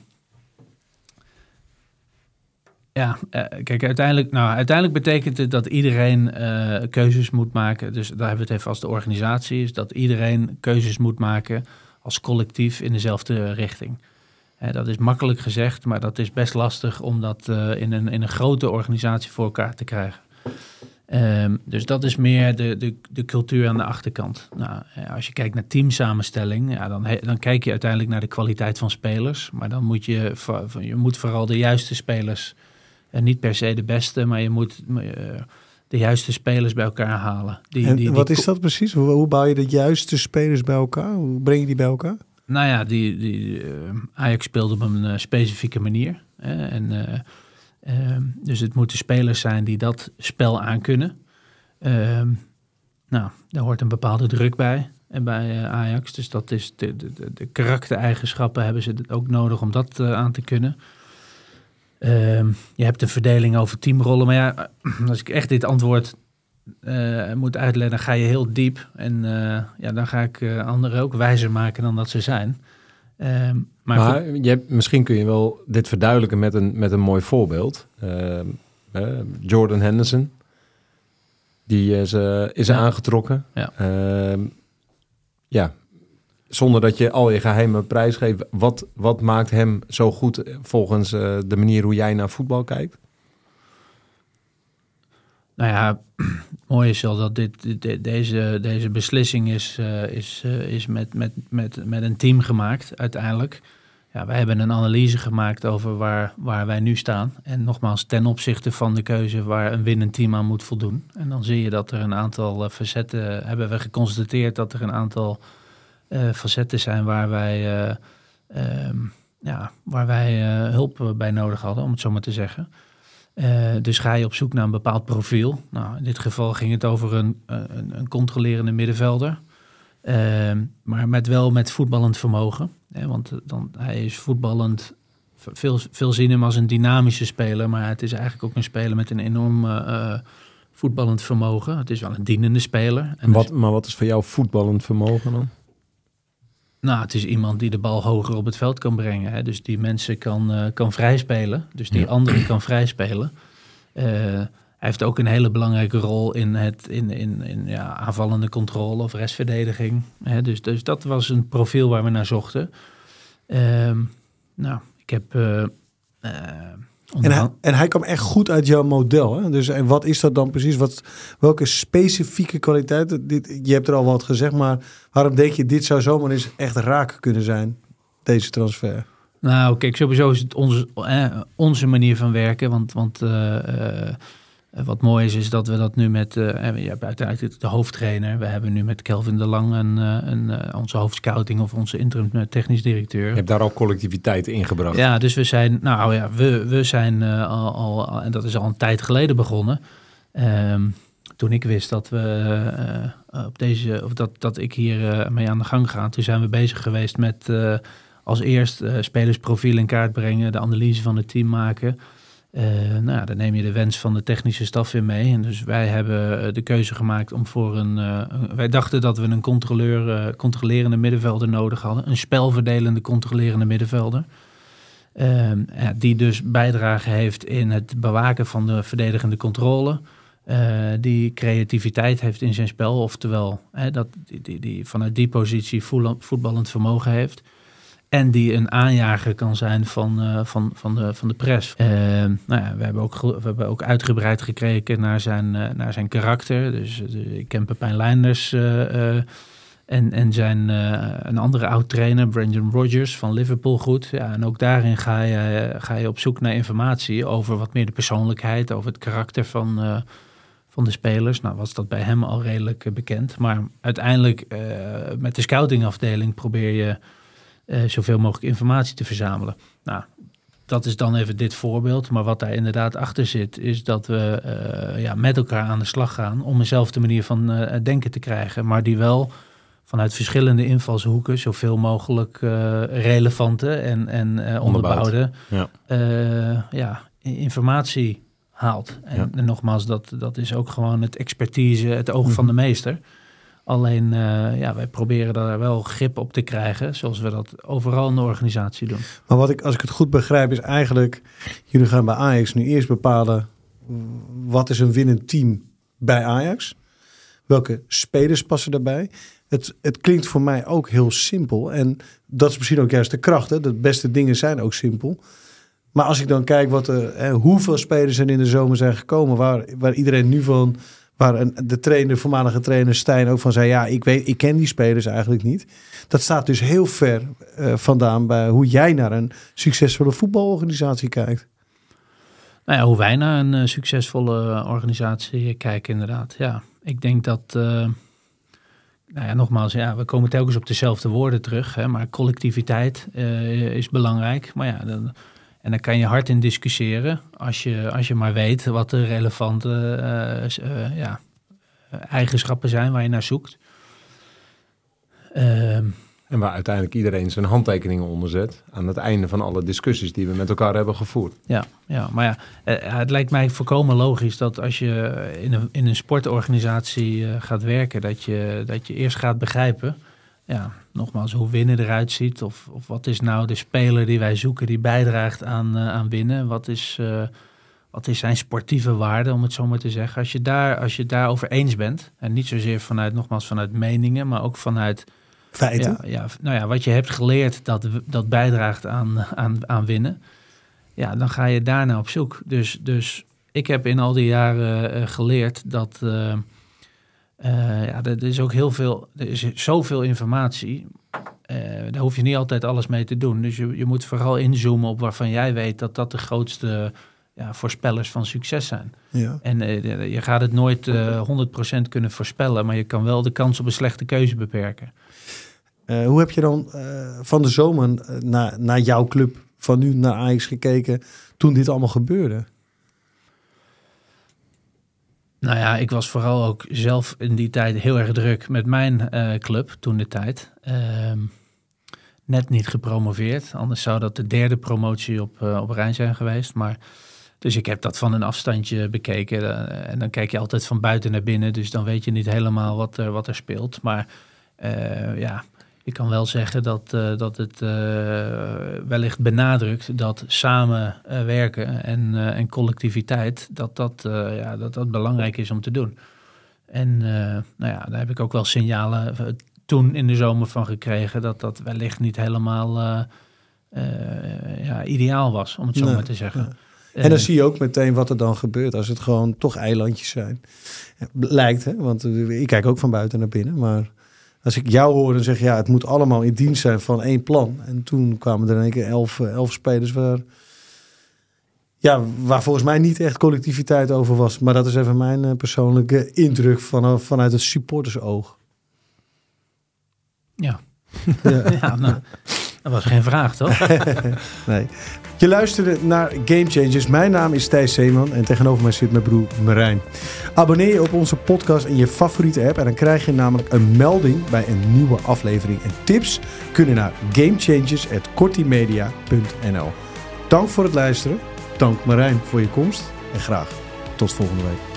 Ja, uh, kijk, uiteindelijk, nou, uiteindelijk betekent het dat iedereen uh, keuzes moet maken. Dus daar hebben we het even als de organisatie, is dat iedereen keuzes moet maken als collectief in dezelfde richting. Uh, dat is makkelijk gezegd, maar dat is best lastig om dat uh, in, een, in een grote organisatie voor elkaar te krijgen. Um, dus dat is meer de, de, de cultuur aan de achterkant. Nou, als je kijkt naar teamsamenstelling, ja, dan, he, dan kijk je uiteindelijk naar de kwaliteit van spelers. Maar dan moet je, je moet vooral de juiste spelers, en niet per se de beste, maar je moet uh, de juiste spelers bij elkaar halen. Die, en die, wat die, is dat precies? Hoe, hoe bouw je de juiste spelers bij elkaar? Hoe breng je die bij elkaar? Nou ja, die, die, uh, Ajax speelt op een uh, specifieke manier. Hè, en, uh, uh, dus het moeten spelers zijn die dat spel aankunnen. Uh, nou, daar hoort een bepaalde druk bij. En bij uh, Ajax, dus dat is de, de, de karaktereigenschappen hebben ze ook nodig om dat uh, aan te kunnen. Uh, je hebt een verdeling over teamrollen. Maar ja, als ik echt dit antwoord uh, moet uitleggen, dan ga je heel diep. En uh, ja, dan ga ik uh, anderen ook wijzer maken dan dat ze zijn. Uh, maar maar je hebt, misschien kun je wel dit verduidelijken met een, met een mooi voorbeeld. Uh, uh, Jordan Henderson, die is, uh, is ja. aangetrokken. Ja. Uh, ja. Zonder dat je al je geheimen prijs geeft. Wat, wat maakt hem zo goed volgens uh, de manier hoe jij naar voetbal kijkt? Nou ja, mooi is wel dat dit, dit, deze, deze beslissing is, uh, is, uh, is met, met, met, met een team gemaakt uiteindelijk. Ja, wij hebben een analyse gemaakt over waar, waar wij nu staan. En nogmaals, ten opzichte van de keuze waar een winnend team aan moet voldoen. En dan zie je dat er een aantal uh, facetten, hebben we geconstateerd dat er een aantal Uh, facetten zijn waar wij, uh, um, ja, waar wij uh, hulp bij nodig hadden, om het zo maar te zeggen. Uh, dus ga je op zoek naar een bepaald profiel. Nou, in dit geval ging het over een, een, een controlerende middenvelder. Uh, maar met wel met voetballend vermogen. Hè, want dan, hij is voetballend. Veel, veel zien hem als een dynamische speler. Maar het is eigenlijk ook een speler met een enorm uh, voetballend vermogen. Het is wel een dienende speler. En wat, dus, maar wat is voor jou voetballend vermogen dan? Nou, het is iemand die de bal hoger op het veld kan brengen. Hè? Dus die mensen kan, uh, kan vrijspelen. Dus die ja. anderen kan vrijspelen. Uh, hij heeft ook een hele belangrijke rol in, het, in, in, in ja, aanvallende controle of restverdediging. Hè? Dus, dus dat was een profiel waar we naar zochten. Uh, nou, ik heb... Uh, uh, En hij, en hij kwam echt goed uit jouw model. Hè? Dus en wat is dat dan precies? Wat, welke specifieke kwaliteiten? Dit, je hebt er al wat gezegd, maar waarom denk je dit zou zomaar eens echt raak kunnen zijn, deze transfer? Nou, kijk, sowieso is het onze, eh, onze manier van werken. Want, want uh, uh, Uh, wat mooi is, is dat we dat nu met... Uh, je hebt uiteindelijk de hoofdtrainer. We hebben nu met Kelvin de Lang een, een, uh, onze hoofdscouting of onze interim technisch directeur. Je hebt daar al collectiviteit ingebracht. Ja, dus we zijn... Nou ja, we, we zijn uh, al, al... En dat is al een tijd geleden begonnen. Um, toen ik wist dat we uh, op deze... Of dat, dat ik hier uh, mee aan de gang ga. Toen zijn we bezig geweest met... Uh, als eerst uh, spelersprofiel in kaart brengen. De analyse van het team maken... Uh, nou ja, dan neem je de wens van de technische staf weer mee. En dus wij hebben de keuze gemaakt om voor een... Uh, een wij dachten dat we een controleur, uh, controlerende middenvelder nodig hadden. Een spelverdelende controlerende middenvelder. Uh, ja, die dus bijdrage heeft in het bewaken van de verdedigende controle. Uh, die creativiteit heeft in zijn spel. Oftewel, hè, dat die, die, die vanuit die positie voetballend vermogen heeft. En die een aanjager kan zijn van, uh, van, van, de, van de pres. Uh, nou ja, we, hebben ook, we hebben ook uitgebreid gekeken naar zijn, uh, naar zijn karakter. Dus uh, ik ken Pepijn Leinders uh, uh, en, en zijn uh, een andere oud-trainer, Brendan Rodgers van Liverpool goed. Ja, en ook daarin ga je, ga je op zoek naar informatie over wat meer de persoonlijkheid, over het karakter van, uh, van de spelers. Nou was dat bij hem al redelijk uh, bekend. Maar uiteindelijk uh, met de scoutingafdeling probeer je... Uh, zoveel mogelijk informatie te verzamelen. Nou, dat is dan even dit voorbeeld. Maar wat daar inderdaad achter zit... is dat we uh, ja, met elkaar aan de slag gaan... om eenzelfde manier van uh, denken te krijgen. Maar die wel vanuit verschillende invalshoeken... zoveel mogelijk uh, relevante en, en uh, onderbouwde ja. Uh, ja, informatie haalt. En, ja. en nogmaals, dat, dat is ook gewoon het expertise... het oog mm-hmm. van de meester... Alleen, uh, ja, wij proberen daar wel grip op te krijgen, zoals we dat overal in de organisatie doen. Maar wat ik, als ik het goed begrijp, is eigenlijk, jullie gaan bij Ajax nu eerst bepalen, wat is een winnend team bij Ajax? Welke spelers passen daarbij? Het, het klinkt voor mij ook heel simpel. En dat is misschien ook juist de kracht, hè? De beste dingen zijn ook simpel. Maar als ik dan kijk wat er, hè, hoeveel spelers er in de zomer zijn gekomen, waar, waar iedereen nu van... Waar een, de trainer, voormalige trainer Stijn ook van zei... ja, ik weet, ik ken die spelers eigenlijk niet. Dat staat dus heel ver uh, vandaan bij hoe jij naar een succesvolle voetbalorganisatie kijkt. Nou ja, hoe wij naar een uh, succesvolle organisatie kijken inderdaad. Ja, ik denk dat... Uh, nou ja, nogmaals, ja, we komen telkens op dezelfde woorden terug. Hè, maar collectiviteit uh, is belangrijk. Maar ja... Dan, En dan kan je hard in discussiëren als je, als je maar weet wat de relevante uh, uh, ja, eigenschappen zijn waar je naar zoekt. Uh, en waar uiteindelijk iedereen zijn handtekeningen onder zet aan het einde van alle discussies die we met elkaar hebben gevoerd. Ja, ja maar ja, uh, het lijkt mij volkomen logisch dat als je in een, in een sportorganisatie uh, gaat werken, dat je, dat je eerst gaat begrijpen... Ja, nogmaals, hoe winnen eruit ziet. Of, of wat is nou de speler die wij zoeken die bijdraagt aan, uh, aan winnen? Wat is, uh, wat is zijn sportieve waarde, om het zo maar te zeggen? Als je daar, als je het daarover eens bent, en niet zozeer vanuit, nogmaals, vanuit meningen, maar ook vanuit... Feiten? Ja, ja, nou ja, wat je hebt geleerd dat, dat bijdraagt aan, aan, aan winnen. Ja, dan ga je daarna op zoek. Dus, dus ik heb in al die jaren uh, geleerd dat... Uh, Uh, ja, er is ook heel veel, er is zoveel informatie. Uh, daar hoef je niet altijd alles mee te doen. Dus je, je moet vooral inzoomen op waarvan jij weet dat dat de grootste ja, voorspellers van succes zijn. Ja. En uh, je gaat het nooit uh, honderd procent kunnen voorspellen, maar je kan wel de kans op een slechte keuze beperken. Uh, hoe heb je dan uh, van de zomer naar, naar jouw club van nu naar Ajax gekeken toen dit allemaal gebeurde? Nou ja, ik was vooral ook zelf in die tijd heel erg druk met mijn uh, club toen de tijd. Uh, net niet gepromoveerd, anders zou dat de derde promotie op, uh, op rij zijn geweest. Maar, dus ik heb dat van een afstandje bekeken. Uh, en dan kijk je altijd van buiten naar binnen, dus dan weet je niet helemaal wat er, wat er speelt. Maar uh, ja, ik kan wel zeggen dat, uh, dat het uh, wellicht benadrukt dat samen uh, werken en, uh, en collectiviteit, dat dat, uh, ja, dat dat belangrijk is om te doen. En uh, nou ja, daar heb ik ook wel signalen uh, toen in de zomer van gekregen dat dat wellicht niet helemaal uh, uh, ja, ideaal was, om het zo nee, maar te zeggen. Ja. En dan uh, zie je ook meteen wat er dan gebeurt als het gewoon toch eilandjes zijn. Lijkt, hè? Want uh, ik kijk ook van buiten naar binnen, maar... Als ik jou hoor en zeg, ja, het moet allemaal in dienst zijn van één plan. En toen kwamen er in één keer elf, elf spelers waar... Ja, waar volgens mij niet echt collectiviteit over was. Maar dat is even mijn uh, persoonlijke indruk van, vanuit het supportersoog. Ja. Ja, ja nou, dat was geen vraag, toch? Nee. Je luisterde naar Game Changers. Mijn naam is Thijs Zeeman en tegenover mij zit mijn broer Marijn. Abonneer je op onze podcast in je favoriete app en dan krijg je namelijk een melding bij een nieuwe aflevering. En tips kunnen naar gamechangers at kortimedia punt n l. Dank voor het luisteren. Dank Marijn voor je komst en graag tot volgende week.